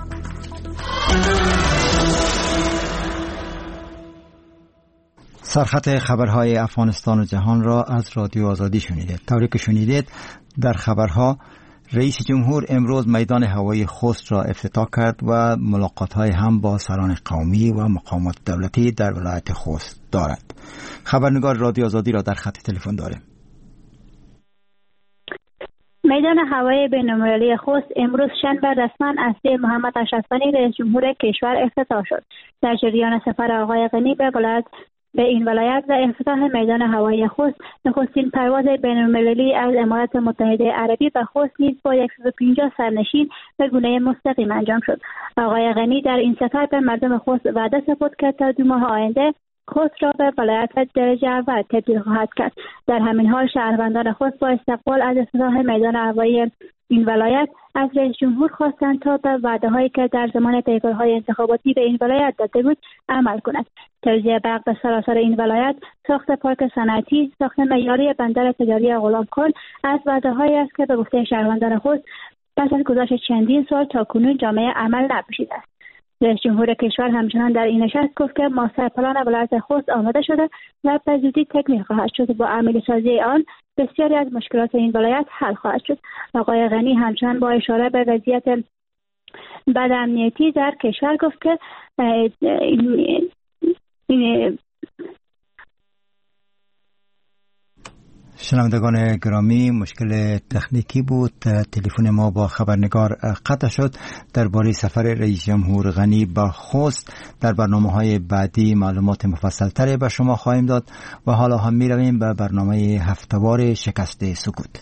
سرخط خبرهای افغانستان و جهان را از رادیو آزادی شنیدید. طوری که شنیدید در خبرها، رئیس جمهور امروز میدان هوایی خوست را افتتاح کرد و ملاقات‌های هم با سران قومی و مقامات دولتی در ولایت خوست دارد. خبرنگار رادیو آزادی را در خط تلفن داریم. میدان هوایی بین‌المللی خوست امروز شنبه رسما از سوی محمد اشرف غنی رئیس جمهور کشور افتتاح شد. در جریان سفر آقای غنی به ولایت به این ولایت و افتتاح میدان هوایی خوست، نخستین پرواز بین‌المللی از امارات متحده عربی به خوست نیز با صد و پنجاه سرنشین به گونه مستقیم انجام شد. آقای غنی در این سفر به مردم خوست وعده سپرد که تا دو ماه آینده خوست را به ولایت درجه اول تبدیل خواهد کرد. در همین حال شهروندان خوست با استقبال از افتتاح میدان هوایی این ولایت از رئیس جمهور خواستند تا به وعده‌هایی که در زمان پیگرهای انتخاباتی به این ولایت داده بود عمل کند. توزیع برق به سراسر این ولایت، ساخت پارک صنعتی، ساخت معیاری بندر تجاری غلامکل از وعده‌هایی است که به گفته شهروندان خوست پس از گذشت چندین سال تاکنون جامعه عمل نپوشیده است. رئیس جمهور کشور همچنان در این نشست گفت که ماستر پلان ولایت خوست آماده شده و به زودی تکمیل خواهد شد و با عملی سازی آن بسیاری از مشکلات این ولایت حل خواهد شد. آقای غنی همچنان با اشاره به وضعیت بد امنیتی در کشور گفت که این, این شنوندگان گرامی، مشکل تکنیکی بود. تلفن ما با خبرنگار قطع شد. درباره سفر رئیس جمهور غنی به خوست در برنامه‌های بعدی معلومات مفصل‌تری به شما خواهیم داد و حالا هم می‌رویم به برنامه هفته‌وار شکست سکوت.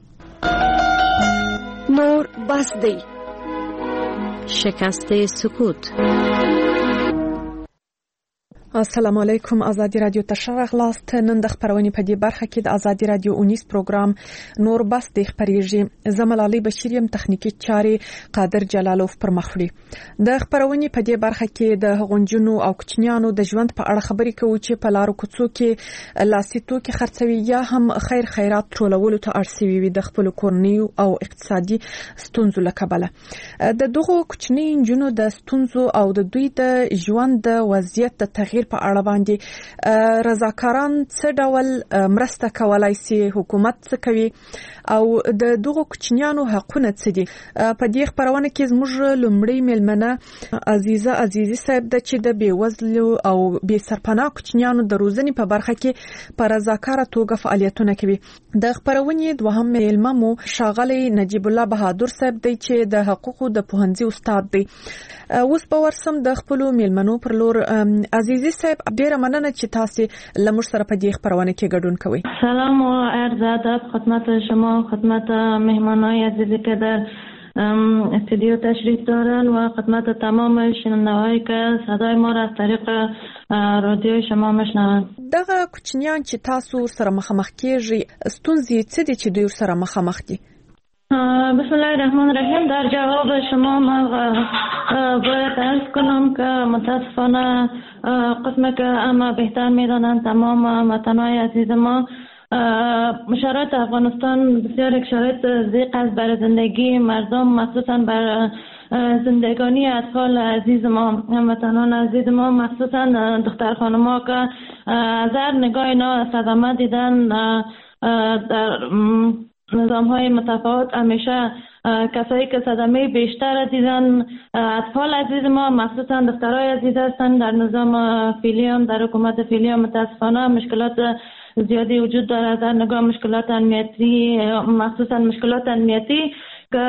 نور بسدی شکست سکوت. السلام علیکم. ازادي رادیو ته ښه راغلاست. نن د خبرونې په دې برخه کې د ازادي رادیو اونیس پروګرام نور بس د خبرېږي. زملالي بشیر يم، تخنیکی چاري قادر جلالوف پر مخ وړي. د خبرونې په دې برخه کې د غونجونو او کوچنیانو د ژوند په اړه خبرې کوو چې په لارو کوڅو کې لاسي توکي خرڅوي یا هم خیر خیرات ټولولو ته اړ وي د خپل کورنیو او اقتصادي ستونزو له کبله. د دغو کوچنی انجونو د ستونزو او د دوی د ژوند د وضعیت د تغییر په اړه باندې رضاکاران څه ډول مرسته کولای شي، حکومت څه کوي او د دغو کوچنیانو حقونه څه دي. په دې خبرونه کې زموږ لومړی مېلمنه عزیزه عزیزی صاحب د چې د بیوزلو او بې سرپناه کوچنیانو د روزنې په برخه کې په رضاکاره توګه فعالیتونه کوي. د خبرونې دوهم مېلمه مو ښاغلی نجیب الله بهادر صاحب دی چې د حقوقو د پوهنځي استاد دی. اوس به ورسم د خپل مېلمنو پر لور. عزیزی صاحب ډیره مننه چې تاسو لمر سره په دې خبرونه کې ګډون کوئ. سلام و عرض ادب خدمت شما، خدمت مهمانای عزیزی که در استودیو تشریف دارن و خدمت تمام شنونده‌هایی که صدای ما را از طریق رادیو شما میشنوند. دغه کوچنیان چې تاسو سره مخامخ کیږي ستونزې څه دي چې دوی سره مخامخ دي؟ بسم الله الرحمن الرحیم. در جواب شما ما باید عرض کنم که متاسفانه قسمه که اما بهتر میدانند تمام وطنهای عزیز ما شرایط افغانستان بسیار یک شرایط ضیق است بر زندگی مردم، مخصوصا بر زندگانی اطفال عزیز ما، هموطنان عزیز ما، مخصوصا دختر خانم‌ها که از هر نگاه اینا صدمه دیدن در نظام های متفاوت. همیشه کسایی که صدمه بیشتر دیدن اطفال عزیز ما، مخصوصا دخترای عزیز هستند. در نظام فعلی هم در حکومت فعلی هم متاسفانه مشکلات زیادی وجود دارد در نگاه مشکلات امنیتی، مخصوصا مشکلات امنیتی که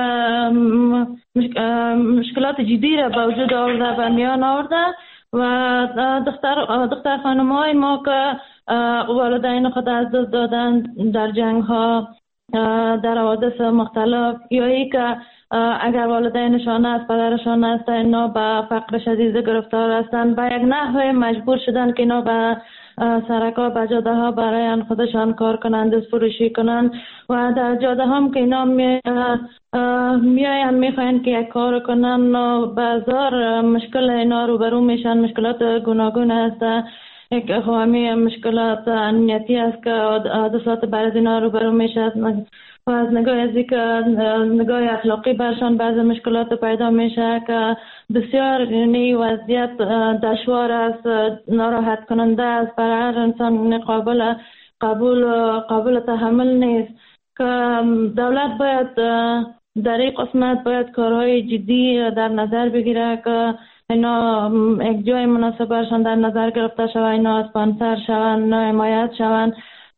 مشکلات جدی را به وجود آورده و میان آورده و دختر دختر خانم‌های ما که والدین خود از دست دادن در جنگ ها، در حوادث مختلف، یا ای که اگر والدینشان است پدرشان است اینا به فقر شدید گرفتار هستند، به یک نحوه مجبور شدن که اینا به سرکا به جاده ها برای خودشان کار کنند، دست فروشی کنند و در جاده هم که اینا می میاین میخواین که یک کار کنن و بازار مشکل اینا روبرو میشن. مشکلات گوناگون است، یک خواهمی مشکلات امنیتی است که حادثات برای اینا روبرو میشه و از نگاه ازی که نگاه اخلاقی برشان بعض مشکلات پیدا میشه که بسیار یعنی وضعیت دشوار است، ناراحت کننده است، برای هر انسان قابل قبول قابل تحمل نیست که دولت باید در این قسمت باید کارهای جدی در نظر بگیره که اینا یک جای مناسب برشان در نظر گرفته شود، اینا اسپانسر شوند، حمایت شوند.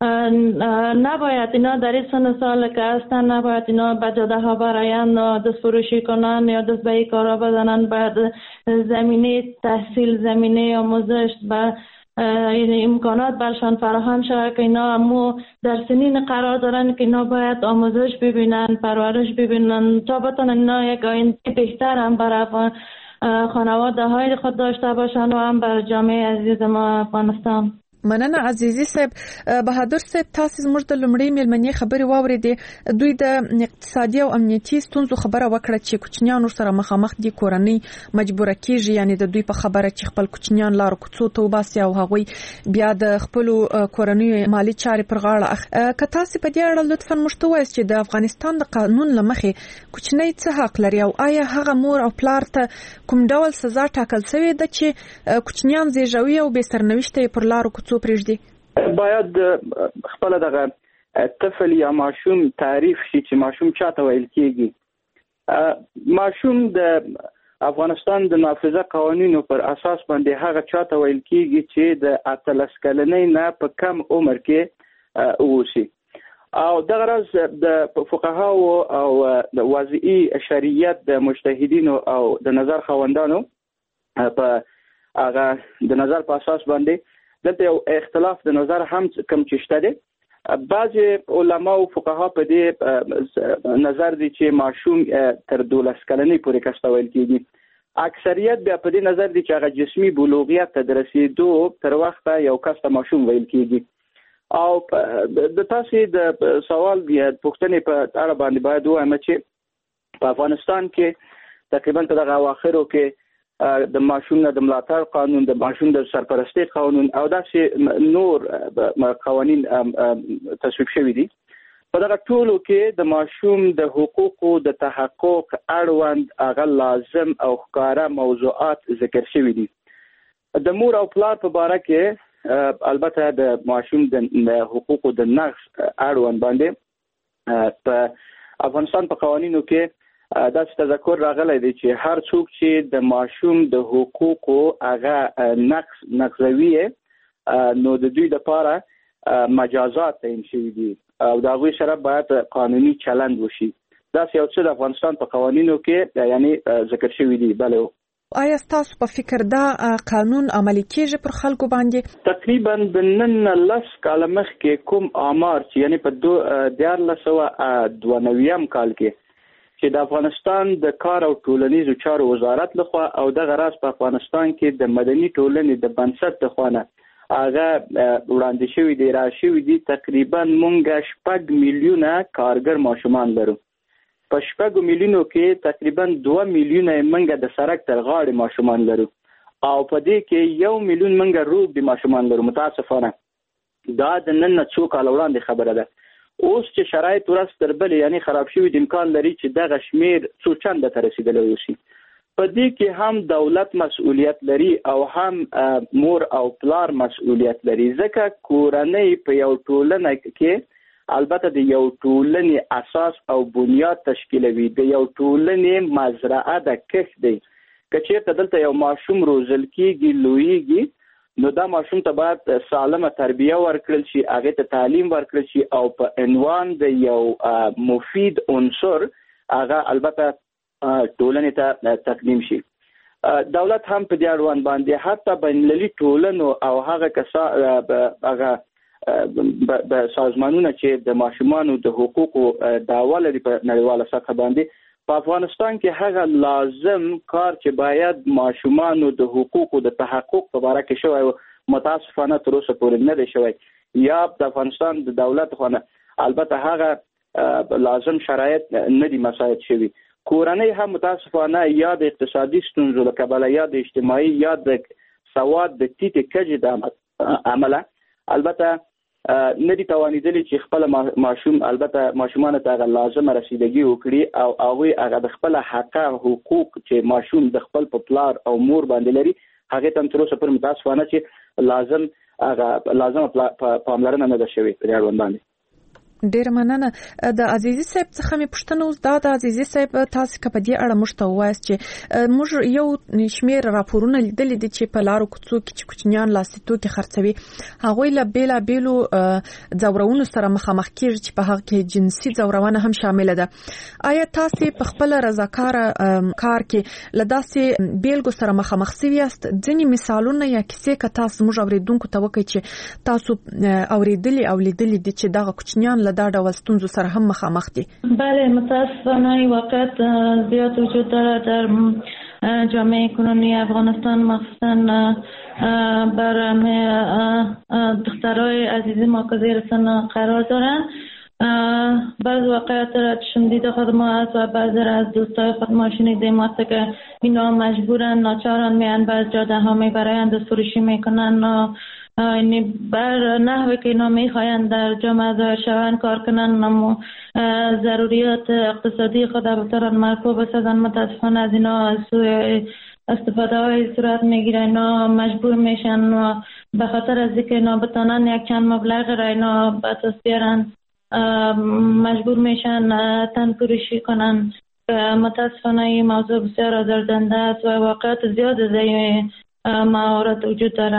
نباید اینا در این سن سال که هستن نباید اینا به جاده ها براین دست فروشی کنن یا دست به این کارا بزنن. باید زمینه تحصیل، زمینه آموزش و امکانات برشان فراهم شود که اینا امو در سنین قرار دارن که اینا باید آموزش ببینن، پرورش ببینن تا بتونن اینا یک آینده بهتر هم برای خانواده های خود داشته باشن و هم بر جامعه عزیز ما افغانستان. مننه عزیزی صاحب. بهادر صاحب تاسو زموږ د لومړی مېلمنې خبرې واورېدې. دوی د اقتصادي او امنیتي ستونزو خبره وکړه چې کوچنیان سره مخامخ دي، کورنۍ مجبوره کیږي یعنی د دوی په خبره چې خپل کوچنیان لارو کوڅو ته وباسي او هغوی بیا د خپل کورنۍ مالی چارې پر غاړه اخ. که تاسو په دې اړه لطفا موږ ته وایئ چې د افغانستان د قانون لمخې کوچنۍ څه حق لري او آیا هغه مور او پلار ته کوم ډول سزا ټاکل شوې ده چې کوچنیان زیږوي او بې سرنوشته پر لارو کوڅو پرېږدي؟ باید خپل دغه طفل یا ماشوم تعریف شي چې ماشوم چاته ویل کېږي. ماشوم د افغانستان د نافذه قوانینو پر اساس باندې هغه چاته ویل کېږي چې د اتلس کلنۍ نه په کم عمر کې اوسي. او دغه راز د فقهاو او د وضعي شریعت د مجتهدینو او د نظر خواندانو په هغه د نظر په اساس باندې دلته یو اختلاف د نظر هم کم چشته دی. بعضی علما او فقها په دې نظر دي چې ماشوم تر دولس کلنۍ پورې کسته ویل کېږي اکثریت بیا په دې نظر دي چې هغه جسمي بلوغیت ته د رسیدو تر وخته یو کس ته ماشوم ویل کیږي. او د تاسو د سوال بیا پوښتنې په اړه باندې باید وایم چې په افغانستان کې تقریبا تر هغه اواخرو کې د ماشوم د ملاتړ قانون، د ماشوم د سرپرستی قانون او داسې نور قوانین تصویب شوي دي. په دغه ټولو کې د ماشوم د حقوقو د تحقق اړوند هغه لازم او ښکاره موضوعات ذکر شوي دي. د مور او پلار په باره کې البته د ماشوم د حقوقو د نقض اړوند باندې په افغانستان په قوانینو کې داسې تذکر راغلی دی چې هر څوک چې د ماشوم د حقوقو هغه نقض نقضوي نو د دوی لپاره مجازات تعیین شوي دي او د هغوی سره باید قانوني چلند وشي. داسې یو څه د افغانستان په قوانینو کې یعنی ذکر شوي دي. بله. آیا ستاسو په فکر دا قانون عملي کېږي پر خلکو باندې؟ تقریبا د نن لس کاله مخکې کوم آمار چې یعنی په دیارلس سوه دوه نویم کال کې چې د افغانستان د کار او ټولنیزو چارو وزارت لخوا او دغه راز په افغانستان کې د مدني ټولنې د بنسټ لخوا نه هغه وړاندې شوي دي، را شوي دي. تقریبا مونږ شپږ میلیونه کارګر ماشومان لرو. په شپږو میلیونو کې تقریبا دوه میلیونه مونږ د سړک تر غاړې ماشومان لرو او په دې کې یو میلیون مونږ روږدي ماشومان لرو. متاسفانه دا د نن نه څو کاله وړاندې خبره ده. اوس چې شرایط ورځ تر بلې یعنی خراب شوي د امکان لري چې دغه شمیر څو چنده ته رسیدلی وشي. په دې کې هم دولت مسؤلیت لري او هم مور او پلار مسؤلیت لري، ځکه کورنۍ په یو ټولنه کې البته د یو ټولنې اساس او بنیاد تشکیلوي، د یو ټولنې مزرعه د کښت دی. که چېرته دلته یو ماشوم روزل کېږي لویږي نو دا ماشوم ته باید سالمه تربیه ورکړل شي، هغه ته تعلیم ورکړل شي او په عنوان د یو مفید عنصر هغه البته ټولنې ته تقدیم شي. دولت هم په دې اړوند باندې حتی بین المللي ټولنو او هغه کسا هغه د سازمانونو چې د ماشومانو د حقوقو دعوا لري په نړیواله سطح باندې په افغانستان کې هغه لازم کار چې باید ماشومانو د حقوقو د تحقق په اړه کې شوی متاسفانه تر اوسه پورې نه دی شوی. یا د افغانستان د دولت خونه البته هغه لازم شرایط نه دي مساعد شوي. کورنۍ هم متاسفانه یا د اقتصادي ستونزو له کبله یا د اجتماعي یا د سواد د ټیټې کچې د عمله البته نه دي توانیدلی چې خپل ماشوم البته ماشومان ته هغه لازمه رسیدګي وکړي او هغوی هغه د خپل حق حقوق چې ماشوم د خپل په پلار او مور باندې لري هغه ته تر اوسه پورې متاسفانه چې لازم هغه لازمه پاملرنه نه ده شوې په دې اړوند باندې. ډیر مننه. د عزیزي صاحب څخه مې پوښتنه اوس دا د عزیزي صاحب تاسو که په دې اړه موږ ته ووایاست چې موږ یو شمیر راپورونه لیدلي دي چې په لارو کوڅو کې چې کوچنیان لاسي توکي خرڅوي هغوی له بېلابېلو ځورونو سره مخامخ کېږي چې په هغه کې جنسي ځورونه هم شامله ده. آیا تاسو په خپل رضاکاره کار کې له داسې بیلګو سره مخامخ شوي یاست؟ ځینې مثالونه یا کیسې که تاسو موږ اورېدونکو ته وکړئ چې تاسو اورېدلي او لیدلي دي چې دغه کوچنیان له دا ډول ستونزو سره هم مخامخ دي؟ بله، متاسفانه این واقعیت زیاد وجود دارد در جامعه کنونی افغانستان، مخصوصا بر دخترای عزیز ما که زیر سن قرار دارند. بعض واقعیت را شنیده خود ما است و بعضی از دوستای خود ما شنیدیم است که اینا مجبورن ناچارن میان بعض جاده ها میبرند فروشی میکنن یعنی بر نحوی که اینا میخواین در جامعه ظاهر شوند کار کنن اما ضروریات اقتصادی خود بطورن مرکوب بسازن. متاسفانه از اینا سوی استفاده های صورت میگیره، اینا مجبور میشن و به خاطر از اینکه اینا بتانن یک چند مبلغ را اینا بطاس بیارن مجبور میشن تن فروشی کنن. متاسفانه این موضوع بسیار آزاردهنده است و واقعات زیاد از این موارد وجود دارن.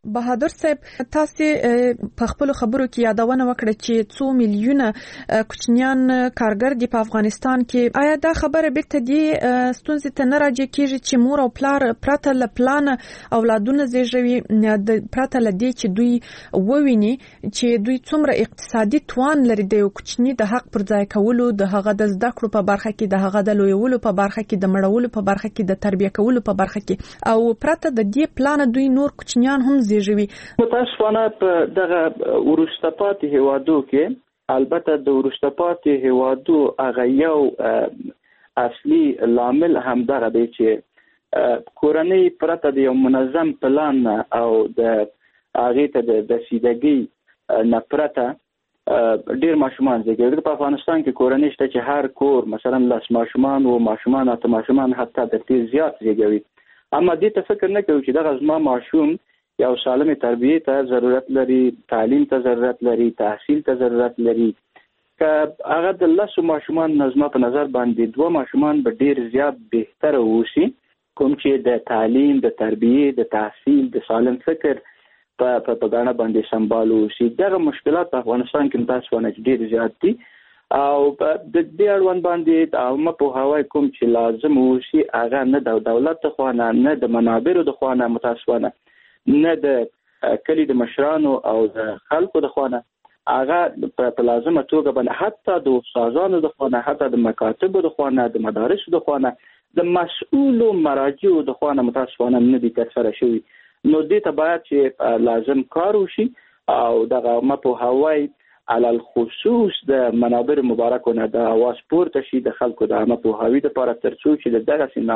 بهادر صاحب تاسو په خپل خبرو کې یادونه وکړه چې څو میلیونه کوچنیان کارګر دي په افغانستان کې. آیا دا خبره بیرته دی ستونزې ته نه راځي کېږي چې مور او پلار پرته له پلان اولادونه زیږوي د پرته له دې چې دوی وویني چې دوی څومره اقتصادي توان لري د یو کوچني د حق پر ځای کولو، د هغه د زده کړو په برخه کې، د هغه د لویولو په برخه کې، د مړولو په برخه کې، د تربیه کولو په برخه کې، او پرته د دې پلان دوی نور کوچنیان هم زیږوي. متاسفانه په دغه وروسته پاتې هیوادو کې، البته د وروسته پاتې هیوادو هغه یو اصلي لامل هم دغه دی چې کورنۍ پرته د یو منظم پلان او د هغې ته د رسیدګۍ نه پرته ډېر ماشومان زیږوي. په افغانستان کې کورنۍ شته چې هر کور مثلا لس ماشومان و ماشومان اته ماشومان حتی د تیر زیات زیږوي. اما دې ته فکر نه کوي چې دغه زما ماشوم یو سالم تربیه ته ضرورت لري، تعلیم ته ضرورت لري، تحصیل ته ضرورت لري. که هغه د لسو ماشومان نظم په نظر باندې دوه ماشومان به ډیر زیات بهتر ووسی، کوم چې د تعلیم، د تربیه، د تحصیل، د سالم فکر په په غاڼه باندې سمبالو شي. دغه مشکلات په افغانستان کې متاسفانه ډیر زیات دي او د دې اړوند باندې عامه پوهاوی کوم چې لازم وشي هغه نه د دولت خوا نه، نه د منابعو د خوا نه، متاسفانه نه د کلی د مشرانو او د خلکو د خوا نه، هغه په لازمه توګه باندې حتی د استادانو د خوا نه، حتی د مکاتبو د خوا نه، د مدارسو د خوا نه، د مسؤلو مراجعو د خوا نه متاسفانه نه دي ترسره شوي. نو دې ته باید چې لازم کار وشي او دغه عامه پوهاوی علی الخصوص د منابر مبارکونه د اواز پورته شي د خلکو د عامه پوهاوی لپاره، تر څو چې د دغسې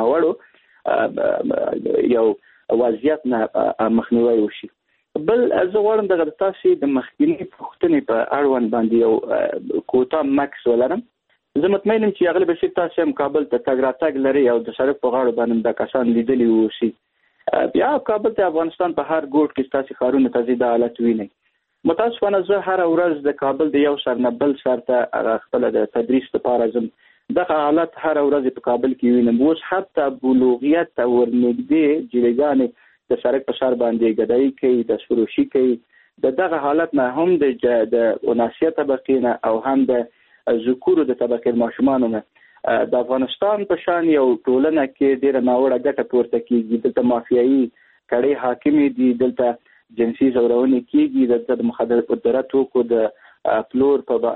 ناوړو یو وضعیت نه مخنیوی وشي. بل زه غواړم دغه تاسو د مخکینی پوښتنې په اړوند باندې یو کوتا مکس ولرم. زه مطمئن یم چې اغلب شي تاسو هم کابل ته تګ راتګ لري او د سړک په غاړو باندې د کسان لیدلی وسی. بیا کابل ته افغانستان په هر ګوټ کې تاسو خارونه ته زیاده حالت وینئ. متاسفانه زه هر ورځ د کابل د یو سر نه بل سر ته خپل د تدریس لپاره ځم. دغه حالت هر ورځ په کابل کې وینم. اوس حتی بلوغیت ته ورنږدې جلیګانې د سړک په سر باندې ګدایي کوي، د سروشي کوي. د دغه حالت نه هم د اوناسیه طبقې نه او هم د ذکورو د طبقې ماشومانو نه د افغانستان په شان یو ټولنه کې ډېره ناوړه ګټه پورته کېږي. دلته مافیایي کړۍ حاکمې دي، دلته جنسي ځورونې کېږي، دلته د مخدره توکو د پلور په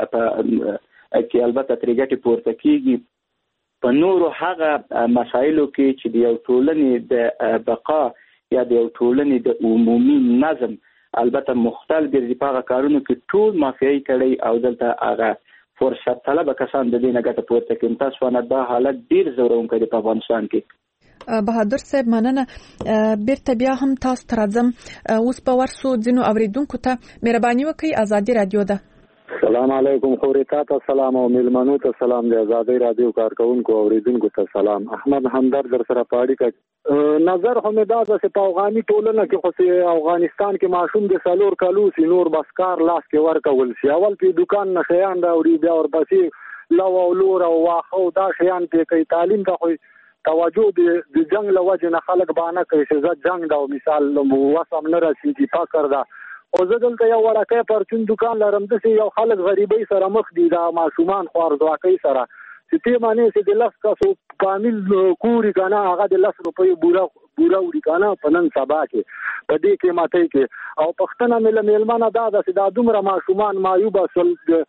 کې البته ترې ګټې پورته کېږي. په نورو هغه مسایلو کې چې د یو ټولنې د بقا یا د یو ټولنې د عمومي نظم البته مختل ګرځي، په هغه کارونو کې ټول مافیایي کړۍ او دلته هغه فرصت طلب کسان د دې نه ګټه پورته کوي. تاسو نه دا حالت ډیر زورونکی دی په افغانستان کې. بهادر صاحب مننه. بیرته بیا هم تاسو ته راځم. اوس په ورسو ځینو اوریدونکو ته مهرباني وکړئ. ازادي رادیو ده. سلام علیکم. خورتا ته سلام او ملمنو ته سلام. د ازادي رادیو کارکونکو اوریدونکو ته سلام. احمد همدرد در سره پاړی کا نظر هم دا چې په افغاني ټولنه کې خو افغانستان کې معصوم د سالور کالو سی نور بسکار لاس کې ورکول شي. اول په دکان نه شیان دا وری بیا ورپسې لو او لور او واخو دا شیان په کوي. تعلیم ته خو توجه د جنگ لوجه نه خلک باندې کوي چې جنگ دا مثال وسم نه رسیدي فکر دا او زه دلته یو ورکه پرچون دکان لرم د یو خلک غریبۍ سره مخ دي دا معصومان خوار ځواکۍ سره چې ته معنی چې د لاس کاسو کامل کوری کنه هغه د لاس روپۍ بورا بورا وړي کنه په نن سبا کې په دې کې ماته کې او پښتنه مل میلمانه دا د دا دومره معصومان معیوب اصل د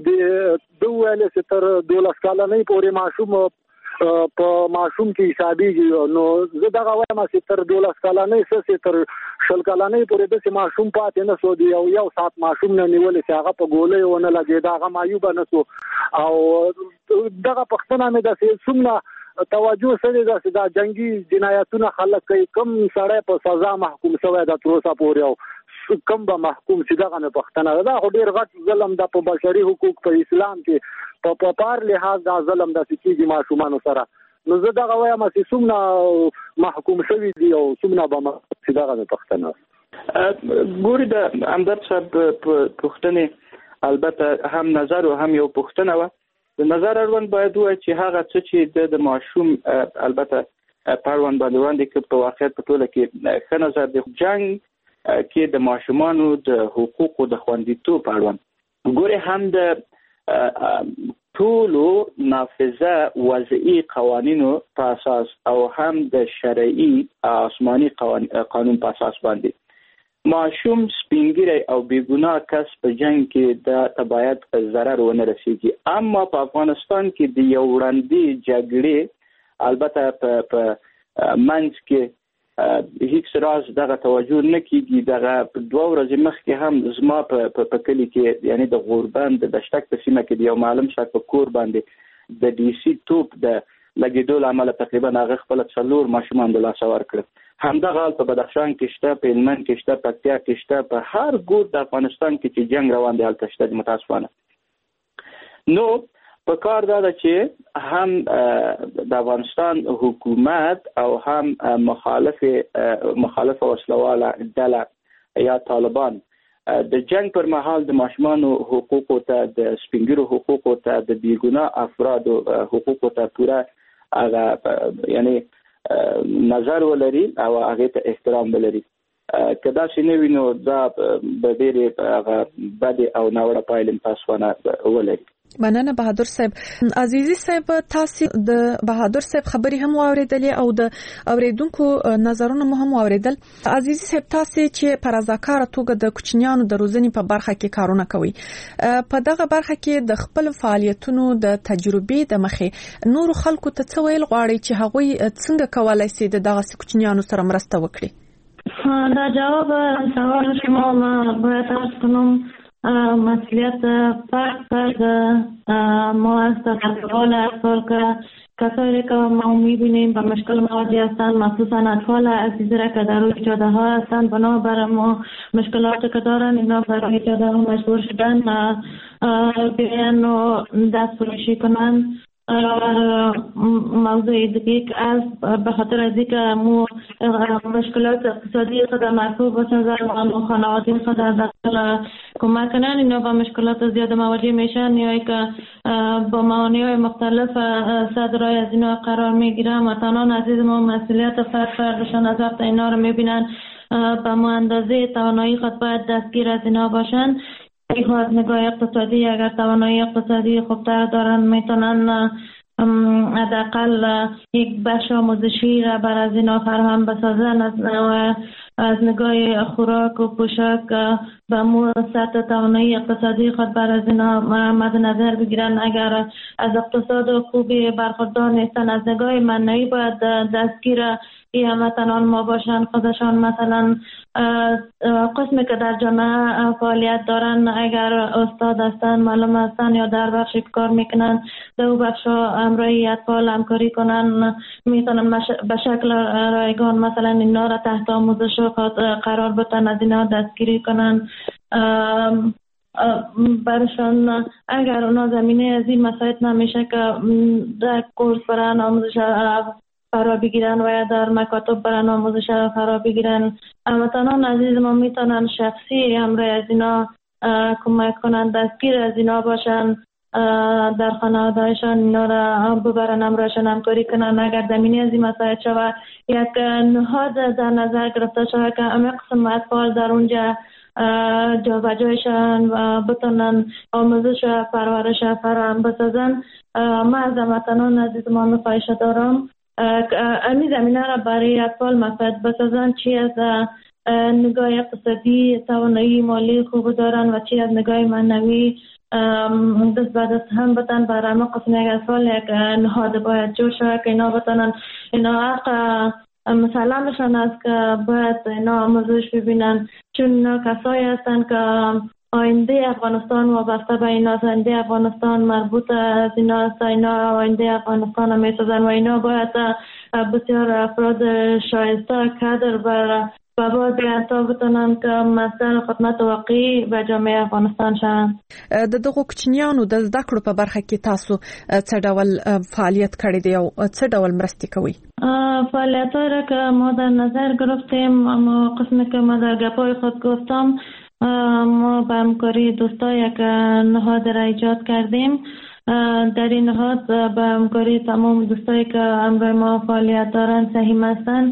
دوه له تر دولس کاله نه پورې معصوم په معصوم کې حسابي. نو زه دغه وایم چې تر دولس کاله نه سه تر شل کاله نه پورې د معصوم پاتې نه سو دی او یو سات معصوم نه نیول چې هغه په ګولې ونه لګي دا هغه معیوب نه سو او دغه پښتنه مې د څومره توجه سره د دا جنگي جنایتونو خلک کوي کم سړی په سزا محکوم شوی د تروسه پورې او کم به محکوم شي. دغه نه پښتنه دا ډیر غټ ظلم د په بشري حقوق په اسلام کې په په پار لحاظ دا ظلم د سکیږي ماشومان سره. نو زه دغه وایم چې څومره محکوم شوی دی او څومره به چې دغه نه پښتنه ګوري د همدرد صاحب پښتنه البته هم نظر او هم یو پښتنه و. د نظر اړوند باید وای چې هغه څه چې د ماشوم البته پروان باندې وړاندې کې په واقعیت په ټوله کې ښه نظر دی. جنگ کې د ماشومانو د حقوقو د خوندیتوب اړوند ګوره هم د ټولو نافذه وضعي قوانینو په اساس او هم د شرعي آسماني قانون په اساس باندې معصوم سپینګری او بیګناه کس په جنگ کې د تبعیت ضرر ونه رسیږي. اما په افغانستان کې د یو وړاندې جګړې البته په منځ کې هیڅ راز دغه توجه نه کیږي. دغه دوه ورځې مخکې هم زما په په کلی کې یعنی د غوربند د دشتک په سیمه کې یو معلم شاک په کور باندې د ډي سي توپ د لګیدو عمل تقریبا هغه خپل څلور ماشومان د لاس ور کړ. همدغه حال په بدخشان کې شته، په هلمند کې شته، پکتیا کې شته، په هر ګوټ د افغانستان کې چې جنگ روان دی هلته شته متاسفانه. نو په کار دا ده چې هم د افغانستان حکومت او هم مخالف مخالف وسلواله ډله یا طالبان د جنگ پر مهال د ماشومانو حقوقو ته، د سپینګرو حقوقو ته، د بیګناه افرادو حقوقو ته پوره هغه یعنی نظر ولري او هغه ته احترام ولري. کدا چې نه وینو دا به ډېر هغه بد او ناوړه پایلې تاسو ولري. مننه بهادر صاحب. عزیزی صاحب تاسو د بهادر صاحب خبري هم اوریدلې او د اوریدونکو نظرونه مو هم اوریدل. عزیزی صاحب تاسو چې پر ازاکار توګه د کوچنیانو د روزنې په برخه کې کارونه کوي، په دغه برخه کې د خپل فعالیتونو د تجربې د مخې نور خلکو ته څه ویل غواړي چې هغوی څنګه کولای شي د دغه کوچنیانو سره مرسته وکړي؟ دا جواب سوال شما ما باید ارز کنم مسئولیت فرد فرد ما است در حال اطفال که کسایی که ما میبینیم به مشکل مواجه هستند، مخصوصا اطفال عزیز را که در روی جاده ها هستند، بنابر ما مشکلاتی که دارن اینا برای جاده ها مجبور شدن بیان و دست فروشی کنند. موضوع دیگه که از به خاطر از اینکه مو مشکلات اقتصادی خود مرفوع باشن و خانواده خود از داخل کمک کنن، اینا با مشکلات زیاد مواجه میشن یا که با موانع مختلف صدرای از اینا قرار میگیرن. وطنان عزیز ما مسئولیت فرد فردشان از وقت اینا رو میبینن به ما اندازه توانایی خود باید دستگیر از اینا باشن. ای از نگاه اقتصادی اگر توانایی اقتصادی خوبتر دارن میتونن حداقل یک بخش آموزشی را بر از اینا فراهم بسازن، از از نگاه خوراک و پوشاک به مو سطح توانایی اقتصادی خود بر از اینا مد نظر بگیرن. اگر از اقتصاد خوبی برخوردار نیستن، از نگاه معنوی باید دستگیر ای هموطنان ما باشن. خودشان مثلا قسمی که در جامعه فعالیت دارن، اگر استاد هستن، معلم هستن یا در بخشی کار میکنن، دو بخش امرای اطفال همکاری کنن، میتونن به شکل رایگان مثلا اینا را تحت آموزش قرار بدن، از اینا دستگیری کنن برشان. اگر اونا زمینه از این مسائل نمیشه که در کورس برن آموزش فرا بگیرن و یا در مکاتب برن آموزش فرا بگیرن، هموطنان عزیز ما میتونن شخصی امرای از اینا کمک کنن، دستگیر از اینا باشن، در خانوادهشان اینا را ببرن، امرایشان همکاری کنن. اگر زمینی از این مسائل شود یک نهاد در نظر گرفته شود که همه قسم اطفال در اونجا جا و جایشان بتونن آموزش و پرورش فراهم بسازن. ما از هموطنان عزیز ما میخواهش دارم امی زمینه را برای اطفال مفید بسازن، چی از نگاه اقتصادی توانایی مالی خوب دارن و چی از نگاه معنوی دست به دست هم بتن. برای ما قسم یک اطفال یک نهاد باید جور شود که اینا بتنن، اینا حق مسلمشان است که باید اینا آموزش ببینن، چون اینا کسایی هستن که آینده افغانستان وابسته به اینا، آینده افغانستان مربوط از اینا است، اینا آینده افغانستان هم میسازن و اینا باید بسیار افراد شایسته کادر بر بابا بیانتا بتونن که مصدر خدمت واقعی به جامعه افغانستان شوند. د دغو کوچنیانو د زده کړو په برخه کې تاسو څه ډول فعالیت کړی دی او څه ډول مرستې کوئ؟ فعالیت‌هایی را که ما در نظر گرفتیم، اما قسمی که ما در گپای خود گفتم، ما به همکاری دوستا یک نهاد را ایجاد کردیم. در این نهاد به همکاری تمام دوستایی که همراه ما فعالیت دارن سهیم هستند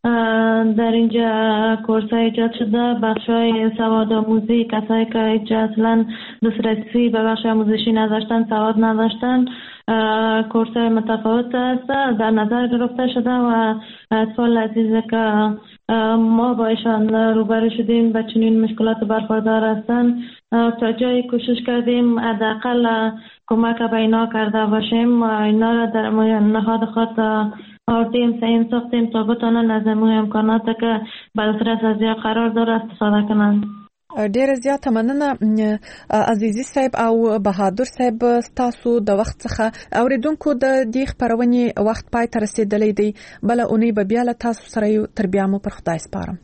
در اینجا کورس ایجاد شده، بخش های سواد آموزی، کسایی که اینجا اصلا دسترسی به بخش آموزشی نداشتن، سواد نداشتن، کورس های متفاوت است در نظر گرفته شده و اطفال عزیز که ما با ایشان روبرو شدیم به چنین مشکلات برخوردار هستن، تا جایی کوشش کردیم حداقل کمک به اینا کرده باشیم و اینا را در نهاد خود آوردیم، سعیم ساختیم تا بتانن از اموی امکانات که بلترس از یا قرار داره استفاده کنند. ډیر زیاته مننه عزیزي صاحب او بهادر صاحب، تاسو د وخت څخه اوریدونکو د دې خبرونې وخت پای ته رسیدلی دی. بل اونۍ به بیا له تاسو سره یو، تر بیا مو پر خدای سپارم.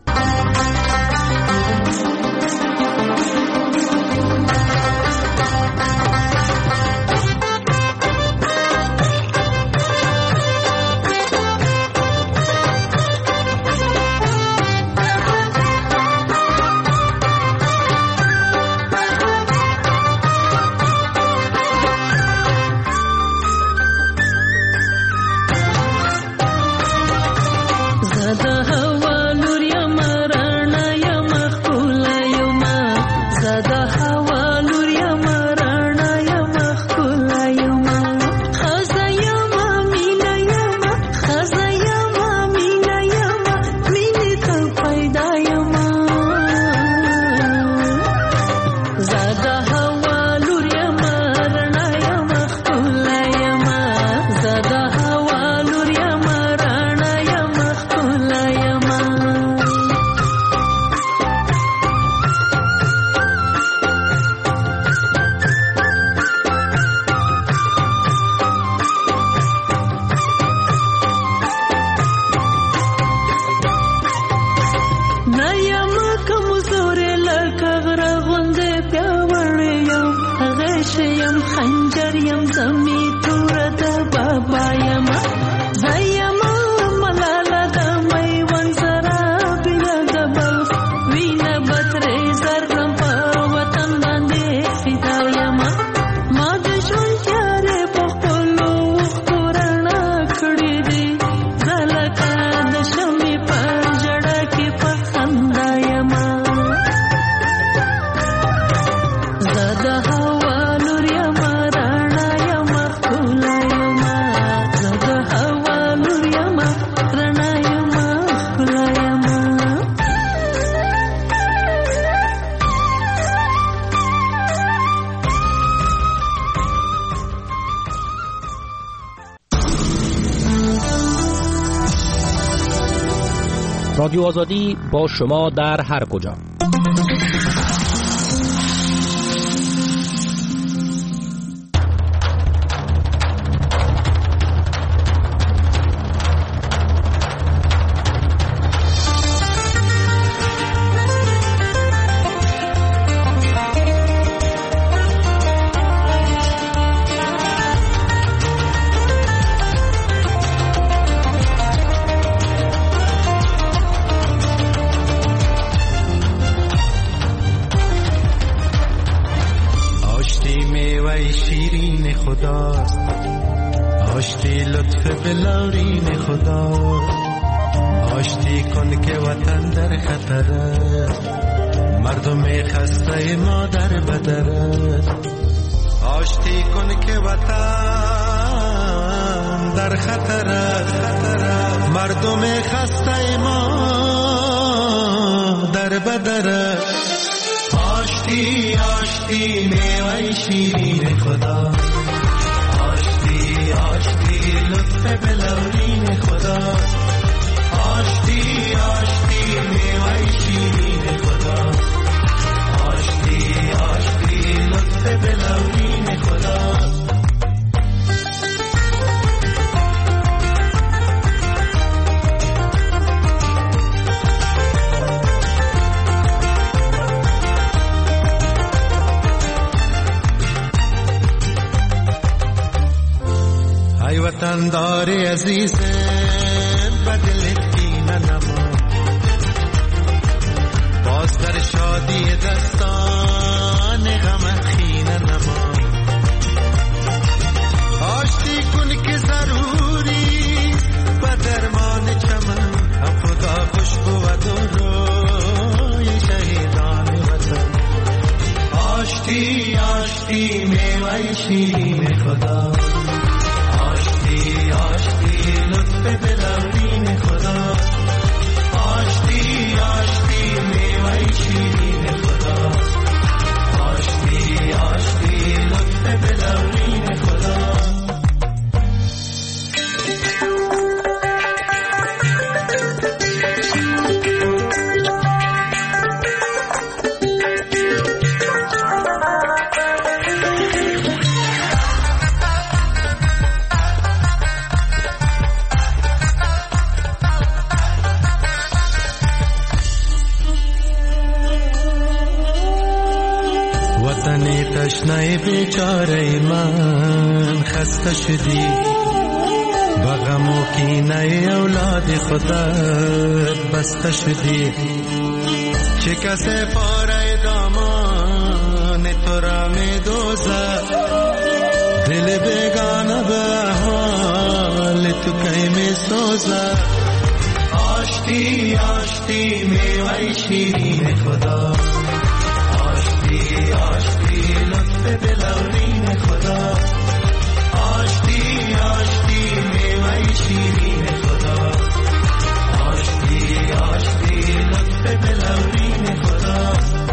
رادیو آزادی با شما در هر کجا. وطندار عزیز بدل کینه نما، باز در شادی دستان غم خینه نما، آشتی کن که ضروری به درمان چمن آشتی آشتی میوه شیرین خدا، آشتی آشتی لطف دلارین خدا، آشتی آشتی میوه شیرین خدا، آشتی آشتی لطف دلارین خدا. تشنه بیچاره من خسته شدی، بغم و کینه اولاد خودت بسته شدی، چه کسی پاره دامان تو را می دوزد، دل بیگانه به حال تو کی می سوزد. آشتی آشتی میوه شیرین خدا، آشتی آشتی لطف دلارین خدا، آشتی آشتی میوه شیرین خدا، آشتی آشتی لطف دلارین خدا.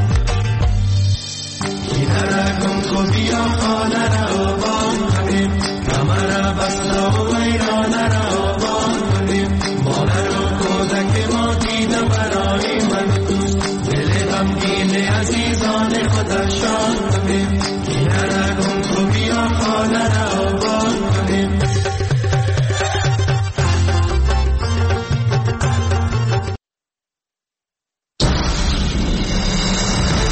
کینه را گم کو بیا خانه را آبان کنیم، غم را بسته و ویرانه را آبان کنیم، مادر و کودک ما دیده برای من، دل غمگین عزیزان خودشان